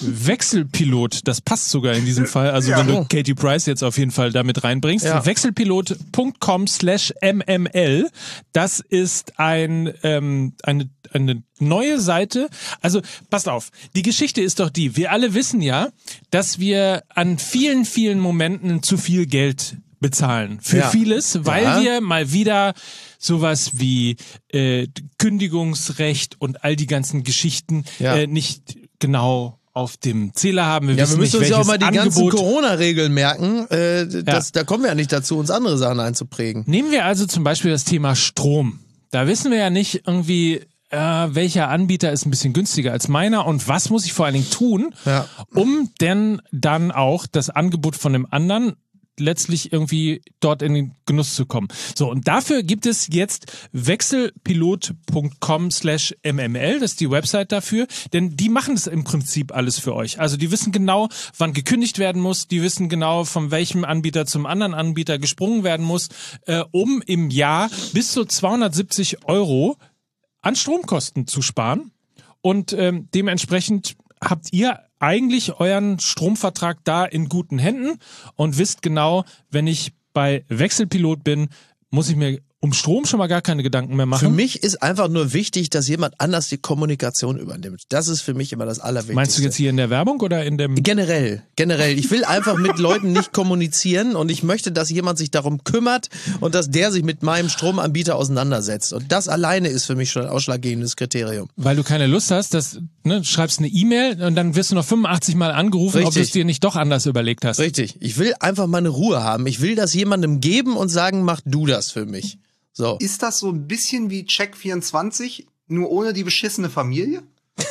Wechselpilot, das passt sogar in diesem Fall, also Ja. wenn du Katie Price jetzt auf jeden Fall damit reinbringst, Ja. wechselpilot punkt com slash m m l, das ist ein, ähm, eine, eine neue Seite, also passt auf, die Geschichte ist doch die, wir alle wissen ja, dass wir an vielen, vielen Momenten zu viel Geld bezahlen für Ja. vieles, weil Ja. wir mal wieder sowas wie äh, Kündigungsrecht und all die ganzen Geschichten Ja. äh, nicht genau auf dem Zähler haben. Wir Ja, wissen wir müssen nicht, uns ja auch welches mal die ganzen Angebot. Corona-Regeln merken. Äh, das, Da kommen wir ja nicht dazu, uns andere Sachen einzuprägen. Nehmen wir also zum Beispiel das Thema Strom. Da wissen wir ja nicht irgendwie, äh, welcher Anbieter ist ein bisschen günstiger als meiner und was muss ich vor allen Dingen tun, Ja. um denn dann auch das Angebot von dem anderen letztlich irgendwie dort in den Genuss zu kommen. So, und dafür gibt es jetzt wechselpilot punkt com slash m m l, das ist die Website dafür, denn die machen es im Prinzip alles für euch. Also die wissen genau, wann gekündigt werden muss, die wissen genau, von welchem Anbieter zum anderen Anbieter gesprungen werden muss, äh, um im Jahr bis zu zweihundertsiebzig Euro an Stromkosten zu sparen. Und ähm, dementsprechend habt ihr eigentlich euren Stromvertrag da in guten Händen und wisst genau, wenn ich bei Wechselpilot bin, muss ich mir um Strom schon mal gar keine Gedanken mehr machen. Für mich ist einfach nur wichtig, dass jemand anders die Kommunikation übernimmt. Das ist für mich immer das Allerwichtigste. Meinst du jetzt hier in der Werbung oder in dem... Generell, generell. Ich will einfach mit Leuten nicht kommunizieren und ich möchte, dass jemand sich darum kümmert und dass der sich mit meinem Stromanbieter auseinandersetzt. Und das alleine ist für mich schon ein ausschlaggebendes Kriterium. Weil du keine Lust hast, dass, ne, du schreibst eine E-Mail und dann wirst du noch fünfundachtzig Mal angerufen, ob du Richtig. es dir nicht doch anders überlegt hast. Richtig. Ich will einfach mal eine Ruhe haben. Ich will das jemandem geben und sagen, mach du das für mich. So. Ist das so ein bisschen wie Check vierundzwanzig, nur ohne die beschissene Familie?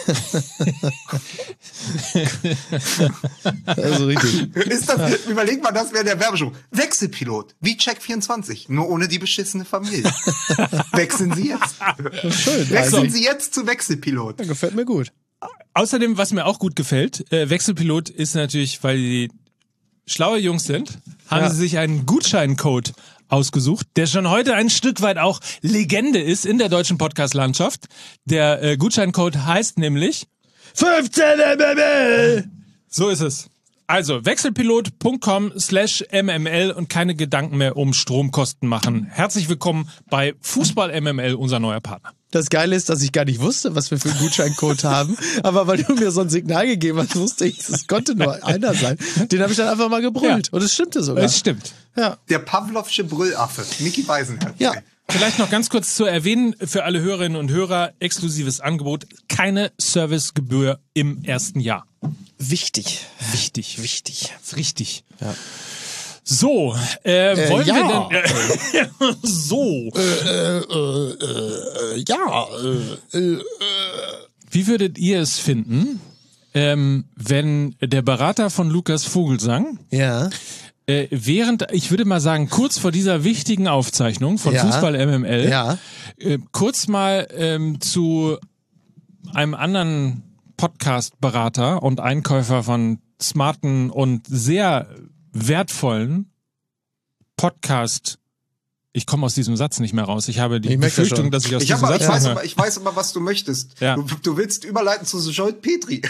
Also richtig. Ist das, überleg mal, das wäre der Werbespruch. Wechselpilot, wie Check vierundzwanzig, nur ohne die beschissene Familie. Wechseln Sie jetzt. Schön. Wechseln Also, Sie jetzt zu Wechselpilot. gefällt mir gut. Außerdem, was mir auch gut gefällt, äh, Wechselpilot ist natürlich, weil die schlaue Jungs sind, haben Ja. sie sich einen Gutscheincode ausgesucht, der schon heute ein Stück weit auch Legende ist in der deutschen Podcast-Landschaft. Der äh, Gutscheincode heißt nämlich, fünfzehn M M L! so ist es. Also wechselpilot punkt com slash m m l und keine Gedanken mehr um Stromkosten machen. Herzlich willkommen bei Fußball M M L, unser neuer Partner. Das Geile ist, dass ich gar nicht wusste, was wir für einen Gutscheincode haben. Aber weil du mir so ein Signal gegeben hast, wusste ich, es konnte nur einer sein. Den habe ich dann einfach mal gebrüllt. Ja. Und es stimmte sogar. Es stimmt. Ja. Der Pavlovsche Brüllaffe, Micky Beisenherz. Ja. Vielleicht noch ganz kurz zu erwähnen, für alle Hörerinnen und Hörer, exklusives Angebot, keine Servicegebühr im ersten Jahr. Wichtig. Wichtig. Wichtig. Ist richtig. Ja. So, äh, wollen ja. wir denn... so. Äh, äh, äh, ja. Äh, äh. Wie würdet ihr es finden, ähm, wenn der Berater von Lukas Vogelsang Ja. äh, während, ich würde mal sagen, kurz vor dieser wichtigen Aufzeichnung von Ja. Fußball M M L, Ja. äh, kurz mal ähm, zu einem anderen Podcast-Berater und Einkäufer von smarten und sehr wertvollen Podcast. Ich komme aus diesem Satz nicht mehr raus. Ich habe die Ich merke Befürchtung, schon. dass ich aus Ich, diesem hab, aber- Satz ich, weiß nicht aber, mehr... ich weiß aber, was du möchtest. Ja. Du, du willst überleiten zu Jolt Petri.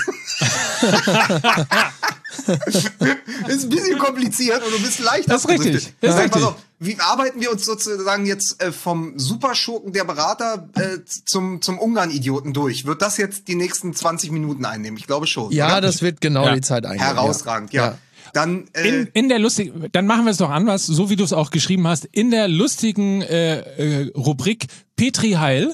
Ist ein bisschen kompliziert und du bist leicht Das ist abgedriftet. richtig. Das ist Sag, pass richtig. auf, wie arbeiten wir uns sozusagen jetzt äh, vom Superschurken der Berater äh, zum, zum Ungarn-Idioten durch? Wird das jetzt die nächsten zwanzig Minuten einnehmen? Ich glaube schon. Ja, oder? das wird genau Ja. die Zeit eingehen. Herausragend, ja. Dann äh, In, in der lustigen, dann machen wir es doch anders, so wie du es auch geschrieben hast, in der lustigen äh, äh, Rubrik Petri Heil.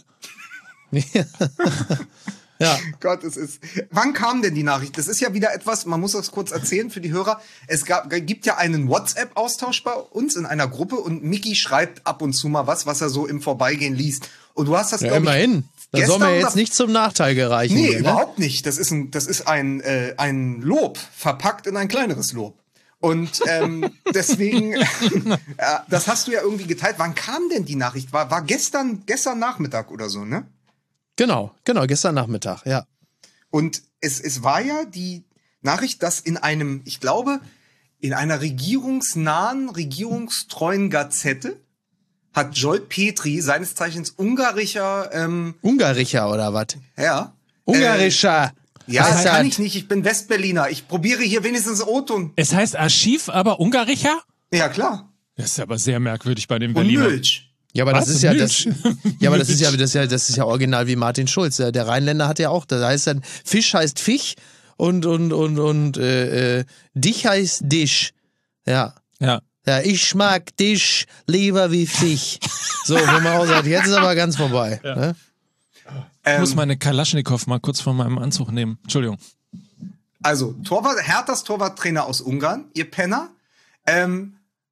Ja. Gott, es ist. Wann kam denn die Nachricht? Das ist ja wieder etwas, man muss das kurz erzählen für die Hörer. Es gab, gibt ja einen WhatsApp-Austausch bei uns in einer Gruppe und Micky schreibt ab und zu mal was, was er so im Vorbeigehen liest. Und du hast das, Ja, glaub ich, immerhin. Das soll gestern mir jetzt oder- nicht zum Nachteil gereichen. Nee, ne? überhaupt nicht. Das ist ein, das ist ein, äh, ein Lob, verpackt in ein kleineres Lob. Und ähm, deswegen, äh, das hast du ja irgendwie geteilt. Wann kam denn die Nachricht? War, war gestern, gestern Nachmittag oder so, ne? Genau, genau, gestern Nachmittag, ja. Und es, es war ja die Nachricht, dass in einem, ich glaube, in einer regierungsnahen, regierungstreuen Gazette hat Jolt Petri, seines Zeichens ungarischer, ähm, Ungarischer oder was? ja, Ungarischer. Ja, Das das heißt kann halt- ich nicht. Ich bin Westberliner. Ich probiere hier wenigstens O-Ton. Es heißt Archiv, aber ungarischer? Ja, klar. Das ist aber sehr merkwürdig bei den Und Berliner. Milch. Ja, aber das Was? ist ja das. Milch? Ja, aber das ist ja, das ist ja, das ist ja original wie Martin Schulz. Der, der Rheinländer hat ja auch, da heißt dann Fisch heißt Fisch und und und und äh, äh, dich heißt Dich. Ja. Ja. Ja, ich mag dich lieber wie Fisch. So, wo man auch sagt, jetzt ist aber ganz vorbei. Ja. Ne? Ich muss Ähm, meine Kalaschnikow mal kurz von meinem Anzug nehmen. Entschuldigung. Also, Torwart, Herthas Torwarttrainer aus Ungarn, ihr Penner, ähm,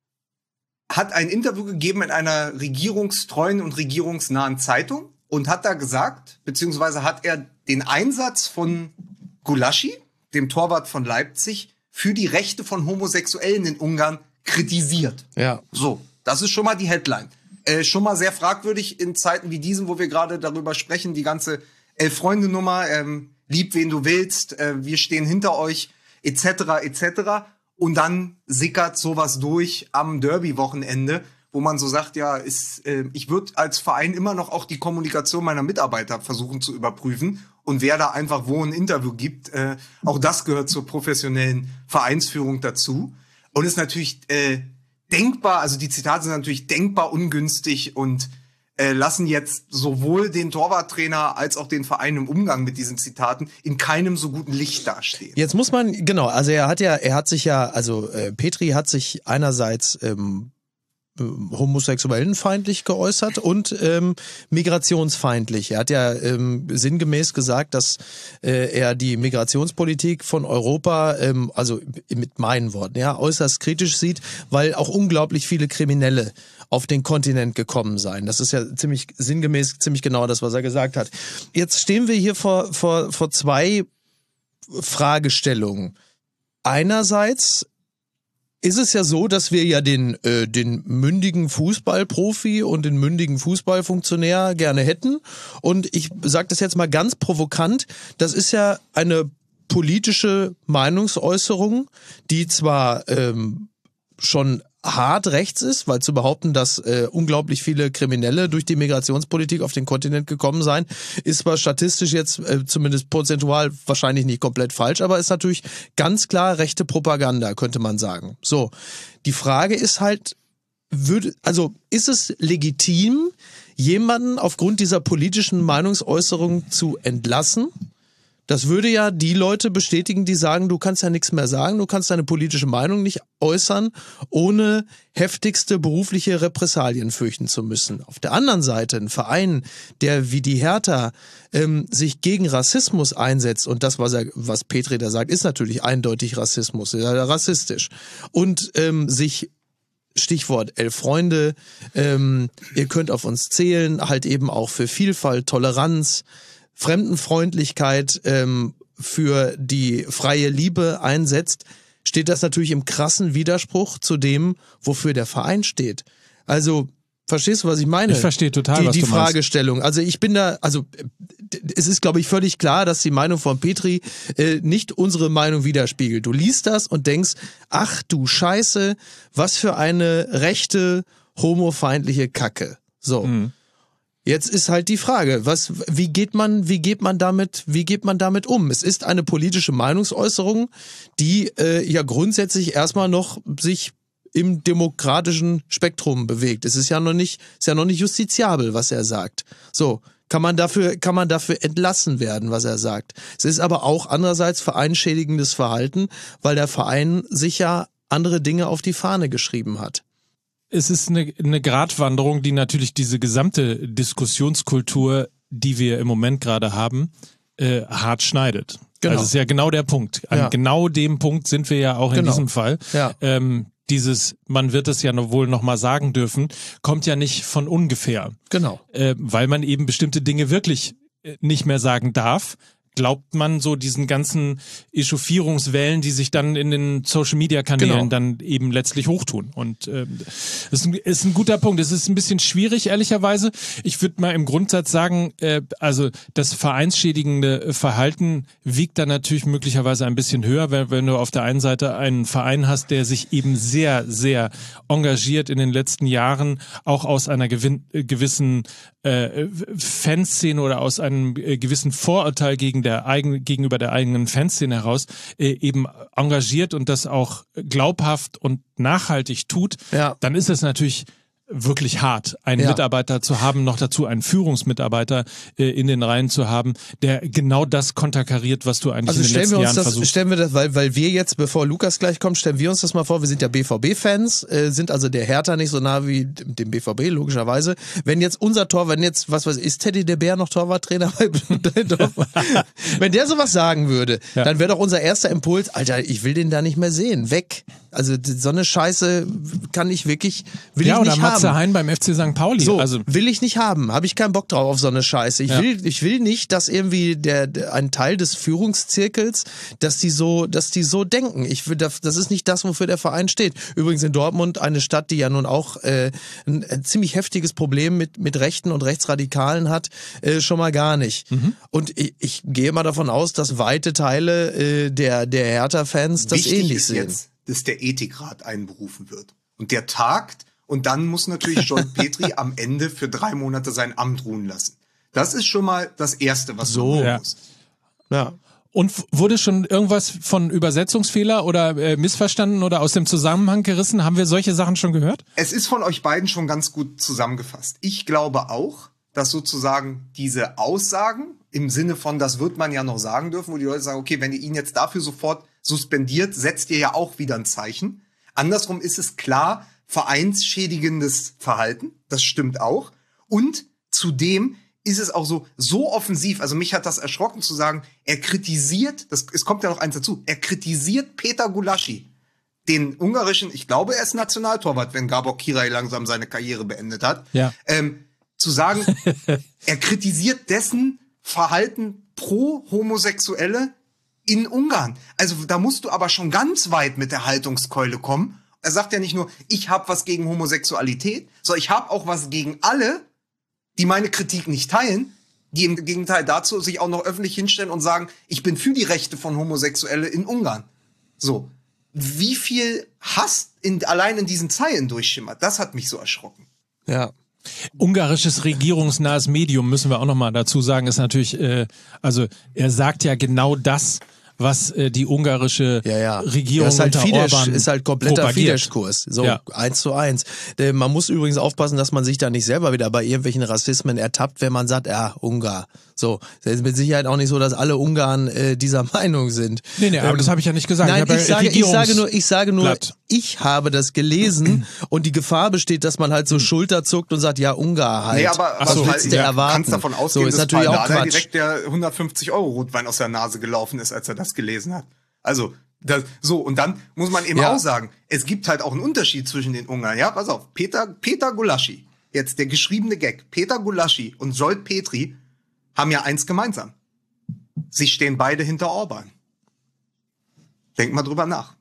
hat ein Interview gegeben in einer regierungstreuen und regierungsnahen Zeitung und hat da gesagt, beziehungsweise hat er den Einsatz von Gulaschi, dem Torwart von Leipzig, für die Rechte von Homosexuellen in Ungarn kritisiert. Ja. So, das ist schon mal die Headline. Äh, schon mal sehr fragwürdig in Zeiten wie diesen, wo wir gerade darüber sprechen, die ganze Elf-Freunde-Nummer, ähm, lieb, wen du willst, äh, wir stehen hinter euch, et cetera, et cetera. Und dann sickert sowas durch am Derby-Wochenende, wo man so sagt, ja, ist, äh, ich würde als Verein immer noch auch die Kommunikation meiner Mitarbeiter versuchen zu überprüfen. Und wer da einfach wo ein Interview gibt, äh, auch das gehört zur professionellen Vereinsführung dazu. Und ist natürlich äh, denkbar, also die Zitate sind natürlich denkbar ungünstig und äh, lassen jetzt sowohl den Torwarttrainer als auch den Verein im Umgang mit diesen Zitaten in keinem so guten Licht dastehen. Jetzt muss man, genau, also er hat ja, er hat sich ja, also äh, Petri hat sich einerseits ähm, äh, homosexuellenfeindlich geäußert und ähm, migrationsfeindlich. Er hat ja ähm, sinngemäß gesagt, dass äh, er die Migrationspolitik von Europa, ähm, also mit meinen Worten, ja, äußerst kritisch sieht, weil auch unglaublich viele Kriminelle auf den Kontinent gekommen seien. Das ist ja ziemlich sinngemäß, ziemlich genau das, was er gesagt hat. Jetzt stehen wir hier vor, vor, vor zwei Fragestellungen. Einerseits ist es ja so, dass wir ja den, äh, den mündigen Fußballprofi und den mündigen Fußballfunktionär gerne hätten. Und ich sage das jetzt mal ganz provokant, das ist ja eine politische Meinungsäußerung, die zwar ähm, schon hart rechts ist, weil zu behaupten, dass äh, unglaublich viele Kriminelle durch die Migrationspolitik auf den Kontinent gekommen seien, ist zwar statistisch jetzt äh, zumindest prozentual wahrscheinlich nicht komplett falsch, aber ist natürlich ganz klar rechte Propaganda, könnte man sagen. So, die Frage ist halt, würde, also ist es legitim, jemanden aufgrund dieser politischen Meinungsäußerung zu entlassen? Das würde ja die Leute bestätigen, die sagen, du kannst ja nichts mehr sagen, du kannst deine politische Meinung nicht äußern, ohne heftigste berufliche Repressalien fürchten zu müssen. Auf der anderen Seite ein Verein, der wie die Hertha ähm, sich gegen Rassismus einsetzt, und das, was er, was Petri da sagt, ist natürlich eindeutig Rassismus, ist ja rassistisch, und ähm, sich Stichwort Elf Freunde, ähm, ihr könnt auf uns zählen, halt eben auch für Vielfalt, Toleranz, Fremdenfreundlichkeit ähm, für die freie Liebe einsetzt, steht das natürlich im krassen Widerspruch zu dem, wofür der Verein steht. Also, verstehst du, was ich meine? Ich verstehe total, die, was die du meinst. Fragestellung. Also ich bin da, also es ist, glaube ich, völlig klar, dass die Meinung von Petri äh, nicht unsere Meinung widerspiegelt. Du liest das und denkst, ach du Scheiße, was für eine rechte, homofeindliche Kacke. So. Mhm. Jetzt ist halt die Frage, was, wie geht man, wie geht man damit, wie geht man damit um? Es ist eine politische Meinungsäußerung, die äh, ja grundsätzlich erstmal noch sich im demokratischen Spektrum bewegt. Es ist ja noch nicht, ist ja noch nicht justiziabel, was er sagt. So, kann man dafür, kann man dafür entlassen werden, was er sagt. Es ist aber auch andererseits vereinschädigendes Verhalten, weil der Verein sich ja andere Dinge auf die Fahne geschrieben hat. Es ist eine, eine Gratwanderung, die natürlich diese gesamte Diskussionskultur, die wir im Moment gerade haben, äh, hart schneidet. Genau. Also das ist ja genau der Punkt. An Ja. genau dem Punkt sind wir ja auch in Genau. diesem Fall. Ja. Ähm, dieses, man wird es ja noch wohl noch mal sagen dürfen, kommt ja nicht von ungefähr. Genau. Äh, weil man eben bestimmte Dinge wirklich äh, nicht mehr sagen darf. Glaubt man so diesen ganzen Echauffierungswellen, die sich dann in den Social-Media-Kanälen Genau. dann eben letztlich hochtun. Und ähm, das ist ein, ist ein guter Punkt. Es ist ein bisschen schwierig, ehrlicherweise. Ich würde mal im Grundsatz sagen, äh, also das vereinsschädigende Verhalten wiegt dann natürlich möglicherweise ein bisschen höher, weil wenn du auf der einen Seite einen Verein hast, der sich eben sehr, sehr engagiert in den letzten Jahren, auch aus einer gewin- äh, gewissen äh, Fanszene oder aus einem äh, gewissen Vorurteil gegen der eigenen, gegenüber der eigenen Fanszene heraus äh, eben engagiert und das auch glaubhaft und nachhaltig tut, Ja. dann ist es natürlich wirklich hart, einen Ja. Mitarbeiter zu haben, noch dazu einen Führungsmitarbeiter äh, in den Reihen zu haben, der genau das konterkariert, was du eigentlich Also in den stellen letzten wir uns Jahren das, versuchst. stellen wir das, weil, weil wir jetzt, bevor Lukas gleich kommt, stellen wir uns das mal vor, wir sind ja B V B-Fans, äh, sind also der Hertha nicht so nah wie dem B V B, logischerweise. Wenn jetzt unser Tor, wenn jetzt, was weiß ich, ist Teddy de Beer noch Torwarttrainer bei Dortmund? Wenn der sowas sagen würde, Ja. dann wäre doch unser erster Impuls, Alter, ich will den da nicht mehr sehen, weg. Also so eine Scheiße kann ich wirklich, will ja, ich oder nicht Matze haben. Hein beim F C Sankt Pauli. So, Also will ich nicht haben. Habe ich keinen Bock drauf auf so eine Scheiße. Ich Ja. will, ich will nicht, dass irgendwie der, der ein Teil des Führungszirkels, dass die so, dass die so denken. Ich will, das ist nicht das, wofür der Verein steht. Übrigens in Dortmund, eine Stadt, die ja nun auch äh, ein, ein ziemlich heftiges Problem mit mit Rechten und Rechtsradikalen hat, äh, schon mal gar nicht. Mhm. Und ich, ich gehe mal davon aus, dass weite Teile äh, der der Hertha-Fans das Wichtig ähnlich ist sehen. jetzt, dass der Ethikrat einberufen wird. Und der tagt und dann muss natürlich John Petri am Ende für drei Monate sein Amt ruhen lassen. Das ist schon mal das Erste, was So. man Ja. muss. Ja. Und f- wurde schon irgendwas von Übersetzungsfehler oder äh, missverstanden oder aus dem Zusammenhang gerissen? Haben wir solche Sachen schon gehört? Es ist von euch beiden schon ganz gut zusammengefasst. Ich glaube auch, dass sozusagen diese Aussagen im Sinne von, das wird man ja noch sagen dürfen, wo die Leute sagen, okay, wenn ihr ihn jetzt dafür sofort suspendiert, setzt ihr ja auch wieder ein Zeichen. Andersrum ist es klar, vereinsschädigendes Verhalten, das stimmt auch. Und zudem ist es auch so, so offensiv, also mich hat das erschrocken zu sagen, er kritisiert, das, es kommt ja noch eins dazu, er kritisiert Peter Gulaschi, den ungarischen, ich glaube, er ist Nationaltorwart, wenn Gabor Kirai langsam seine Karriere beendet hat, Ja. ähm, zu sagen, er kritisiert dessen Verhalten pro Homosexuelle in Ungarn. Also da musst du aber schon ganz weit mit der Haltungskeule kommen. Er sagt ja nicht nur, ich habe was gegen Homosexualität, sondern ich habe auch was gegen alle, die meine Kritik nicht teilen, die im Gegenteil dazu sich auch noch öffentlich hinstellen und sagen, ich bin für die Rechte von Homosexuelle in Ungarn. So. Wie viel Hass in, allein in diesen Zeilen durchschimmert, das hat mich so erschrocken. Ja. Ungarisches regierungsnahes Medium, müssen wir auch nochmal dazu sagen, ist natürlich, äh, also er sagt ja genau das, was äh, die ungarische Ja, ja. Regierung Ja, ist halt unter Fidesz, Orban ist halt kompletter propagiert. Fidesz-Kurs. So, Ja. eins zu eins. Äh, Man muss übrigens aufpassen, dass man sich da nicht selber wieder bei irgendwelchen Rassismen ertappt, wenn man sagt, ja, Ungar. So, das ist mit Sicherheit auch nicht so, dass alle Ungarn äh, dieser Meinung sind. Nee, nee, aber Ähm, das habe ich ja nicht gesagt. Nein, ich, habe ich, ja sage, ich sage nur, ich sage nur, Blatt. ich habe das gelesen und die Gefahr besteht, dass man halt so Schulter zuckt und sagt, ja, Ungar halt. Nee, aber was so, willst du ja, erwarten? kannst davon ausgehen, so, ist dass natürlich auch Paldada Quatsch. direkt der hundertfünfzig Euro Rotwein aus der Nase gelaufen ist, als er das gelesen hat. Also, das, so, und dann muss man eben Ja. auch sagen, es gibt halt auch einen Unterschied zwischen den Ungarn. Ja, pass auf, Peter, Peter Gulaschi, jetzt der geschriebene Gag, Peter Gulaschi und Zsolt Petri haben ja eins gemeinsam. Sie stehen beide hinter Orban. Denk mal drüber nach.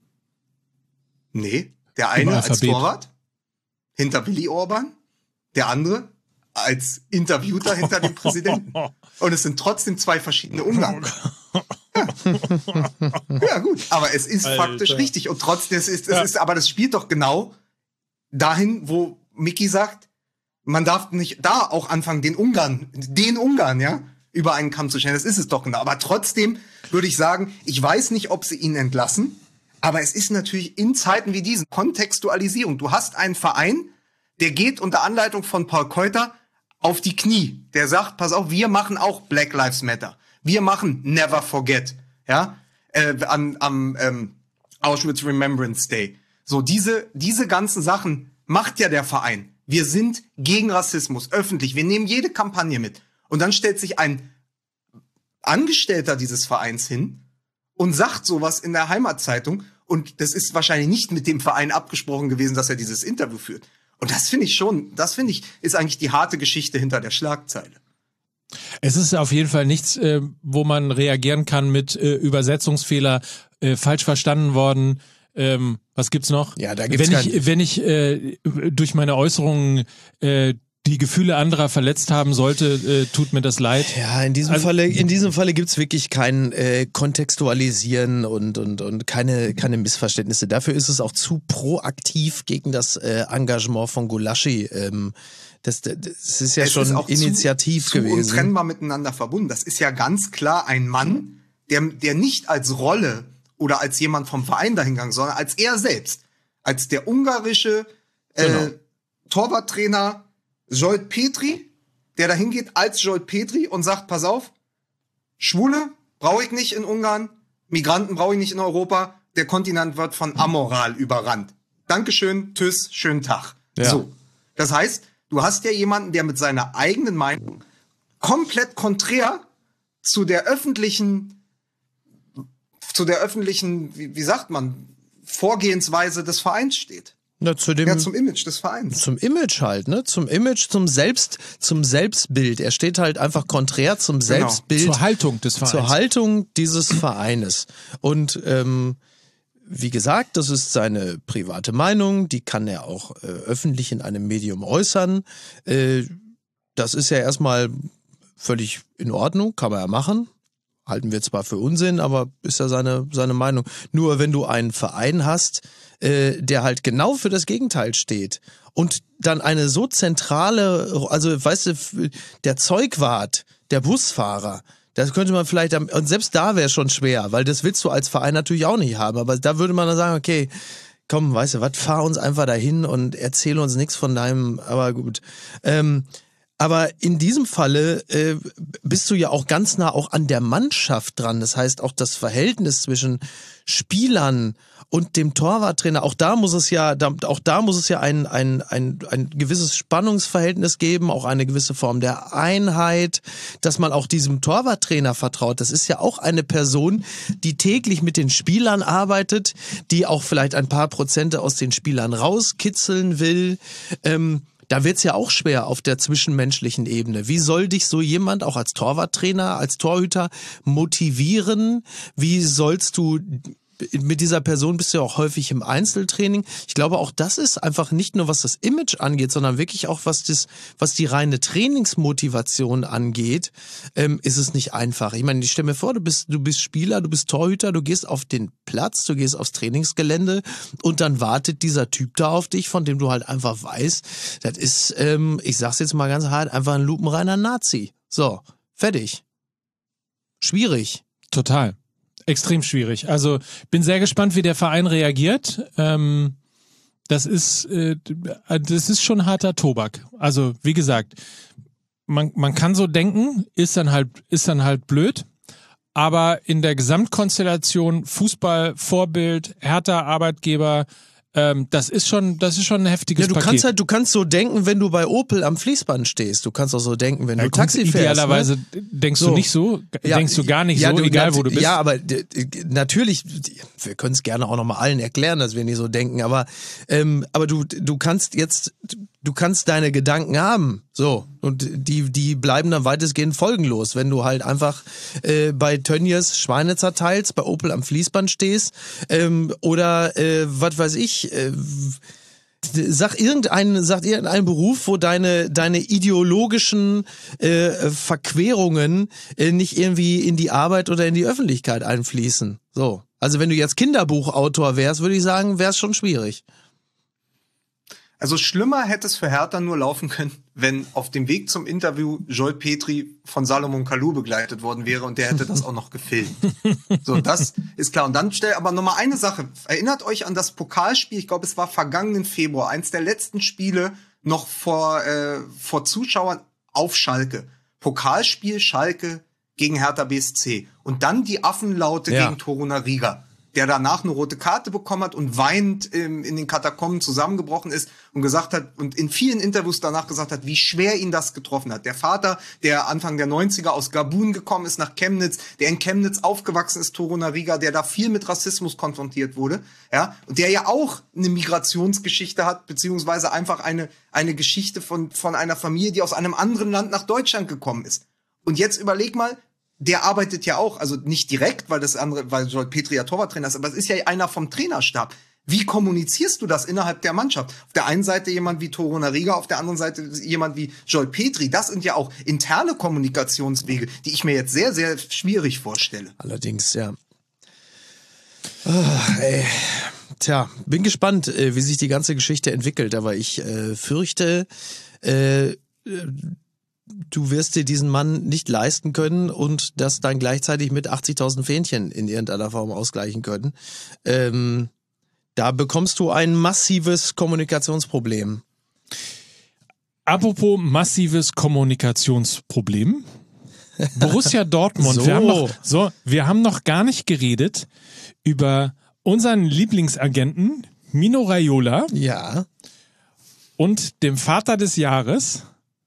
Nee, der eine als Alphabet. Torwart hinter Willi Orban, der andere als Interviewter hinter dem Präsidenten. Und es sind trotzdem zwei verschiedene Ungarn. Ja. ja, gut. Aber es ist Alter. faktisch richtig. Und trotzdem, es ist, es ist, aber das spielt doch genau dahin, wo Micky sagt, man darf nicht da auch anfangen, den Ungarn, den Ungarn, ja, über einen Kamm zu stellen. Das ist es doch genau. Aber trotzdem würde ich sagen, ich weiß nicht, ob sie ihn entlassen. Aber es ist natürlich in Zeiten wie diesen Kontextualisierung. Du hast einen Verein, der geht unter Anleitung von Paul Keuter auf die Knie. Der sagt, pass auf, wir machen auch Black Lives Matter. Wir machen Never Forget. Ja, äh, am, am ähm, Auschwitz Remembrance Day. So, diese, diese ganzen Sachen macht ja der Verein. Wir sind gegen Rassismus, öffentlich. Wir nehmen jede Kampagne mit. Und dann stellt sich ein Angestellter dieses Vereins hin und sagt sowas in der Heimatzeitung. Und das ist wahrscheinlich nicht mit dem Verein abgesprochen gewesen, dass er dieses Interview führt. Und das finde ich schon, das finde ich, ist eigentlich die harte Geschichte hinter der Schlagzeile. Es ist auf jeden Fall nichts, äh, wo man reagieren kann mit äh, Übersetzungsfehler, äh, falsch verstanden worden. Ähm, was gibt's noch? Ja, da gibt's wenn kein- ich, wenn ich äh, durch meine Äußerungen äh, die Gefühle anderer verletzt haben sollte, äh, tut mir das leid. Ja, in diesem Also- Falle, in diesem Falle gibt's wirklich kein äh, Kontextualisieren und, und, und keine, keine Missverständnisse. Dafür ist es auch zu proaktiv gegen das äh, Engagement von Gulaschi. Ähm, das, das ist ja Es schon ist auch initiativ zu, zu gewesen. untrennbar miteinander verbunden. Das ist ja ganz klar ein Mann, der, der nicht als Rolle oder als jemand vom Verein dahingegangen, sondern als er selbst. Als der ungarische äh, Genau. Torwarttrainer Zsolt Petri, der da hingeht als Zsolt Petri und sagt, pass auf, Schwule brauche ich nicht in Ungarn, Migranten brauche ich nicht in Europa, der Kontinent wird von Amoral überrannt. Dankeschön, tschüss, schönen Tag. Ja. So. Das heißt, du hast ja jemanden, der mit seiner eigenen Meinung komplett konträr zu der öffentlichen, zu der öffentlichen, wie, wie sagt man, Vorgehensweise des Vereins steht. Na, zu dem, Ja, zum Image des Vereins. zum Image halt, ne? Zum Image, zum Selbst, zum Selbstbild. Er steht halt einfach konträr zum Selbstbild. Zur Haltung des Vereins. Zur Haltung dieses Vereines. Und ähm, wie gesagt, das ist seine private Meinung, die kann er auch äh, öffentlich in einem Medium äußern. Äh, das ist ja erstmal völlig in Ordnung, kann man ja machen. Halten wir zwar für Unsinn, aber ist ja seine, seine Meinung. Nur wenn du einen Verein hast, äh, der halt genau für das Gegenteil steht und dann eine so zentrale, also weißt du, der Zeugwart, der Busfahrer, das könnte man vielleicht, und selbst da wäre es schon schwer, weil das willst du als Verein natürlich auch nicht haben, aber da würde man dann sagen, okay, komm, weißt du was, fahr uns einfach dahin und erzähl uns nichts von deinem, aber gut. Ähm, Aber in diesem Falle äh, bist du ja auch ganz nah auch an der Mannschaft dran. Das heißt, auch das Verhältnis zwischen Spielern und dem Torwarttrainer, auch da muss es ja, da, auch da muss es ja ein, ein, ein, ein gewisses Spannungsverhältnis geben, auch eine gewisse Form der Einheit, dass man auch diesem Torwarttrainer vertraut. Das ist ja auch eine Person, die täglich mit den Spielern arbeitet, die auch vielleicht ein paar Prozente aus den Spielern rauskitzeln will. Ähm, Da wird's ja auch schwer auf der zwischenmenschlichen Ebene. Wie soll dich so jemand auch als Torwarttrainer, als Torhüter motivieren? Wie sollst du, mit dieser Person bist du ja auch häufig im Einzeltraining. Ich glaube, auch das ist einfach nicht nur, was das Image angeht, sondern wirklich auch, was das, was die reine Trainingsmotivation angeht, ähm, ist es nicht einfach. Ich meine, ich stell mir vor, du bist, du bist Spieler, du bist Torhüter, du gehst auf den Platz, du gehst aufs Trainingsgelände und dann wartet dieser Typ da auf dich, von dem du halt einfach weißt, das ist, ähm, ich sag's jetzt mal ganz hart, einfach ein lupenreiner Nazi. So, fertig. Schwierig. Total. Extrem schwierig. Also bin sehr gespannt, wie der Verein reagiert. Ähm, das ist, äh, das ist schon harter Tobak. Also wie gesagt, man, man kann so denken, ist dann halt, ist dann halt blöd. Aber in der Gesamtkonstellation Fußball, Vorbild, Hertha, Arbeitgeber, ähm, das ist schon, das ist schon ein heftiges Ja, du Paket. kannst halt, du kannst so denken, wenn du bei Opel am Fließband stehst. Du kannst auch so denken, wenn Ja, du gut, Taxi fährst. idealerweise ne? denkst So. du nicht so, Ja, denkst du gar nicht ja, so, du, egal nat- wo du bist. Ja, aber d- d- natürlich, wir können es gerne auch nochmal allen erklären, dass wir nicht so denken, aber, ähm, aber du, du kannst jetzt, du kannst deine Gedanken haben, so, und die, die bleiben dann weitestgehend folgenlos, wenn du halt einfach äh, bei Tönnies Schweine zerteilst, bei Opel am Fließband stehst, ähm, oder äh, was weiß ich, äh, Sag irgendeinen, sagt irgendeinen Beruf, wo deine deine ideologischen äh, Verquerungen äh, nicht irgendwie in die Arbeit oder in die Öffentlichkeit einfließen. So, also wenn du jetzt Kinderbuchautor wärst, würde ich sagen, wäre es schon schwierig. Also schlimmer hätte es für Hertha nur laufen können, wenn auf dem Weg zum Interview Zsolt Petri von Salomon Kalou begleitet worden wäre und der hätte das auch noch gefilmt. So, das ist klar. Und dann stell aber noch mal eine Sache. Erinnert euch an das Pokalspiel, ich glaube, es war vergangenen Februar, eins der letzten Spiele noch vor, äh, vor Zuschauern auf Schalke. Pokalspiel Schalke gegen Hertha B S C. Und dann die Affenlaute Ja. gegen Torunariga, der danach eine rote Karte bekommen hat und weinend ähm, in den Katakomben zusammengebrochen ist und gesagt hat und in vielen Interviews danach gesagt hat, wie schwer ihn das getroffen hat. Der Vater, der Anfang der neunziger aus Gabun gekommen ist nach Chemnitz, der in Chemnitz aufgewachsen ist, Torunariga, der da viel mit Rassismus konfrontiert wurde, ja, und der ja auch eine Migrationsgeschichte hat, beziehungsweise einfach eine eine Geschichte von von einer Familie, die aus einem anderen Land nach Deutschland gekommen ist. Und jetzt überleg mal, der arbeitet ja auch, also nicht direkt, weil das andere, weil Zsolt Petri ja Torwarttrainer ist, aber es ist ja einer vom Trainerstab. Wie kommunizierst du das innerhalb der Mannschaft? Auf der einen Seite jemand wie Torunariga, auf der anderen Seite jemand wie Joel Petri. Das sind ja auch interne Kommunikationswege, die ich mir jetzt sehr, sehr schwierig vorstelle. Allerdings, ja. Oh, ey. Tja, bin gespannt, äh, wie sich die ganze Geschichte entwickelt, aber ich äh, fürchte, äh, du wirst dir diesen Mann nicht leisten können und das dann gleichzeitig mit achtzigtausend Fähnchen in irgendeiner Form ausgleichen können. Ähm, da bekommst du ein massives Kommunikationsproblem. Apropos massives Kommunikationsproblem. Borussia Dortmund. So. Wir haben noch, so, wir haben noch gar nicht geredet über unseren Lieblingsagenten Mino Raiola Ja. und dem Vater des Jahres.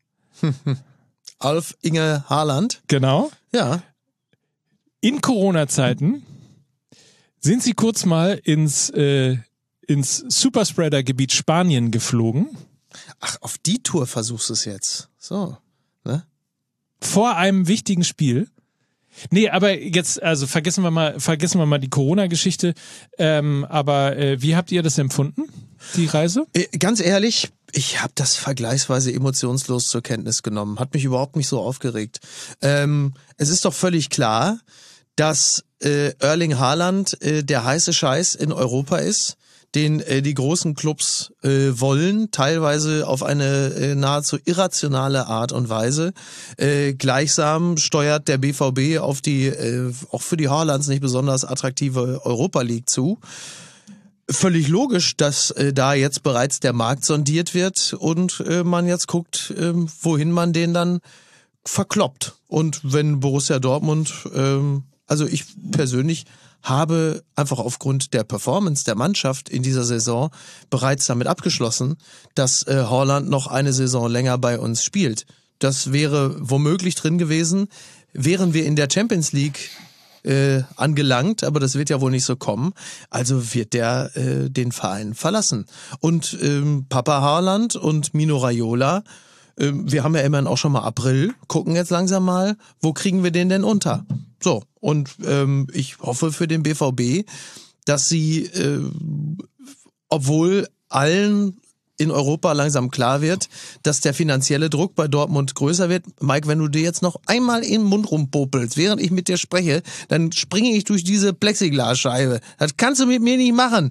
Alf Inge Haaland. Genau. Ja. In Corona-Zeiten sind sie kurz mal ins, äh, ins Superspreader-Gebiet Spanien geflogen. Ach, auf die Tour versuchst du es jetzt. So. Ne? Vor einem wichtigen Spiel. Nee, aber jetzt, also vergessen wir mal, vergessen wir mal die Corona-Geschichte. Ähm, aber äh, wie habt ihr das empfunden, die Reise? Äh, Ganz ehrlich, ich habe das vergleichsweise emotionslos zur Kenntnis genommen. Hat mich überhaupt nicht so aufgeregt. Ähm, es ist doch völlig klar, dass äh, Erling Haaland äh, der heiße Scheiß in Europa ist, den äh, die großen Clubs äh, wollen, teilweise auf eine äh, nahezu irrationale Art und Weise. Äh, gleichsam steuert der B V B auf die, äh, auch für die Haalands nicht besonders attraktive Europa League zu. Völlig logisch, dass äh, da jetzt bereits der Markt sondiert wird und äh, man jetzt guckt, äh, wohin man den dann verkloppt. Und wenn Borussia Dortmund, äh, also ich persönlich habe einfach aufgrund der Performance der Mannschaft in dieser Saison bereits damit abgeschlossen, dass äh, Haaland noch eine Saison länger bei uns spielt. Das wäre womöglich drin gewesen, wären wir in der Champions League äh, angelangt, aber das wird ja wohl nicht so kommen. Also wird der äh, den Verein verlassen. Und ähm, Papa Haaland und Mino Raiola, äh, wir haben ja immerhin auch schon mal April, gucken jetzt langsam mal, wo kriegen wir den denn unter? So, und ähm, ich hoffe für den B V B, dass sie, äh, obwohl allen in Europa langsam klar wird, dass der finanzielle Druck bei Dortmund größer wird. Mike, wenn du dir jetzt noch einmal im Mund rumpopelst, während ich mit dir spreche, dann springe ich durch diese Plexiglasscheibe. Das kannst du mit mir nicht machen.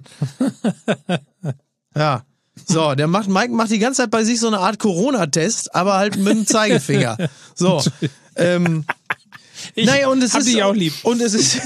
Ja. So, der macht, Mike macht die ganze Zeit bei sich so eine Art Corona-Test, aber halt mit dem Zeigefinger. So, ähm, Ich naja, und es hab ist dich auch lieb. Und es ist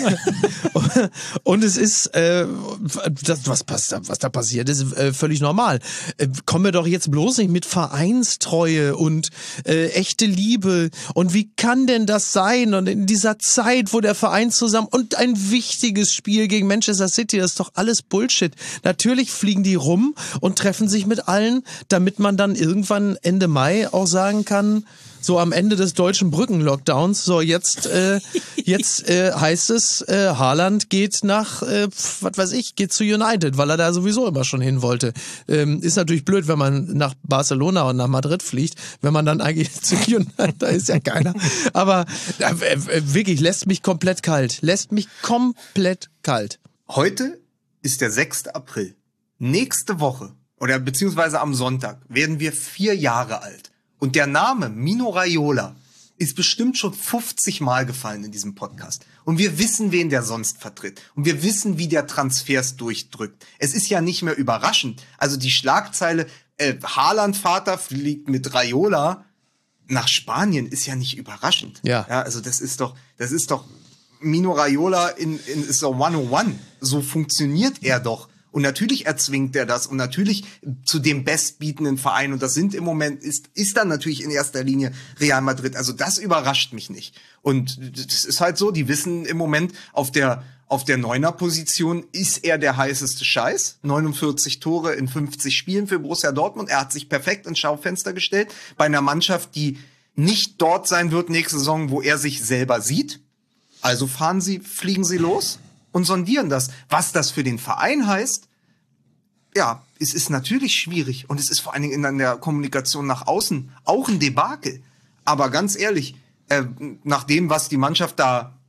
und es ist äh, das, was, was, was da passiert, ist äh, völlig normal. Äh, kommen wir doch jetzt bloß nicht mit Vereinstreue und äh, echte Liebe. Und wie kann denn das sein? Und in dieser Zeit, wo der Verein zusammen und ein wichtiges Spiel gegen Manchester City, das ist doch alles Bullshit. Natürlich fliegen die rum und treffen sich mit allen, damit man dann irgendwann Ende Mai auch sagen kann, so am Ende des deutschen Brückenlockdowns, so jetzt äh, jetzt äh, heißt es, äh, Haaland geht nach, äh, was weiß ich, geht zu United, weil er da sowieso immer schon hin wollte. Ähm, ist natürlich blöd, wenn man nach Barcelona und nach Madrid fliegt, wenn man dann eigentlich zu United, da ist ja keiner. Aber äh, wirklich, lässt mich komplett kalt. Lässt mich komplett kalt. Heute ist der sechster April. Nächste Woche oder beziehungsweise am Sonntag werden wir vier Jahre alt. Und der Name Mino Raiola ist bestimmt schon fünfzig Mal gefallen in diesem Podcast. Und wir wissen, wen der sonst vertritt. Und wir wissen, wie der Transfers durchdrückt. Es ist ja nicht mehr überraschend. Also die Schlagzeile, äh, Haaland-Vater fliegt mit Raiola nach Spanien, ist ja nicht überraschend. Ja. Ja, also das ist doch, das ist doch, Mino Raiola in, in, ist doch hundertundeins. So funktioniert er doch. Und natürlich erzwingt er das und natürlich zu dem bestbietenden Verein. Und das sind im Moment, ist, ist dann natürlich in erster Linie Real Madrid. Also das überrascht mich nicht. Und das ist halt so, die wissen im Moment auf der, auf der Neuner-Position ist er der heißeste Scheiß. neunundvierzig Tore in fünfzig Spielen für Borussia Dortmund. Er hat sich perfekt ins Schaufenster gestellt. Bei einer Mannschaft, die nicht dort sein wird nächste Saison, wo er sich selber sieht. Also fahren sie, fliegen sie los und sondieren das. Was das für den Verein heißt, ja, es ist natürlich schwierig und es ist vor allen Dingen in der Kommunikation nach außen auch ein Debakel. Aber ganz ehrlich, äh, nach dem, was die Mannschaft da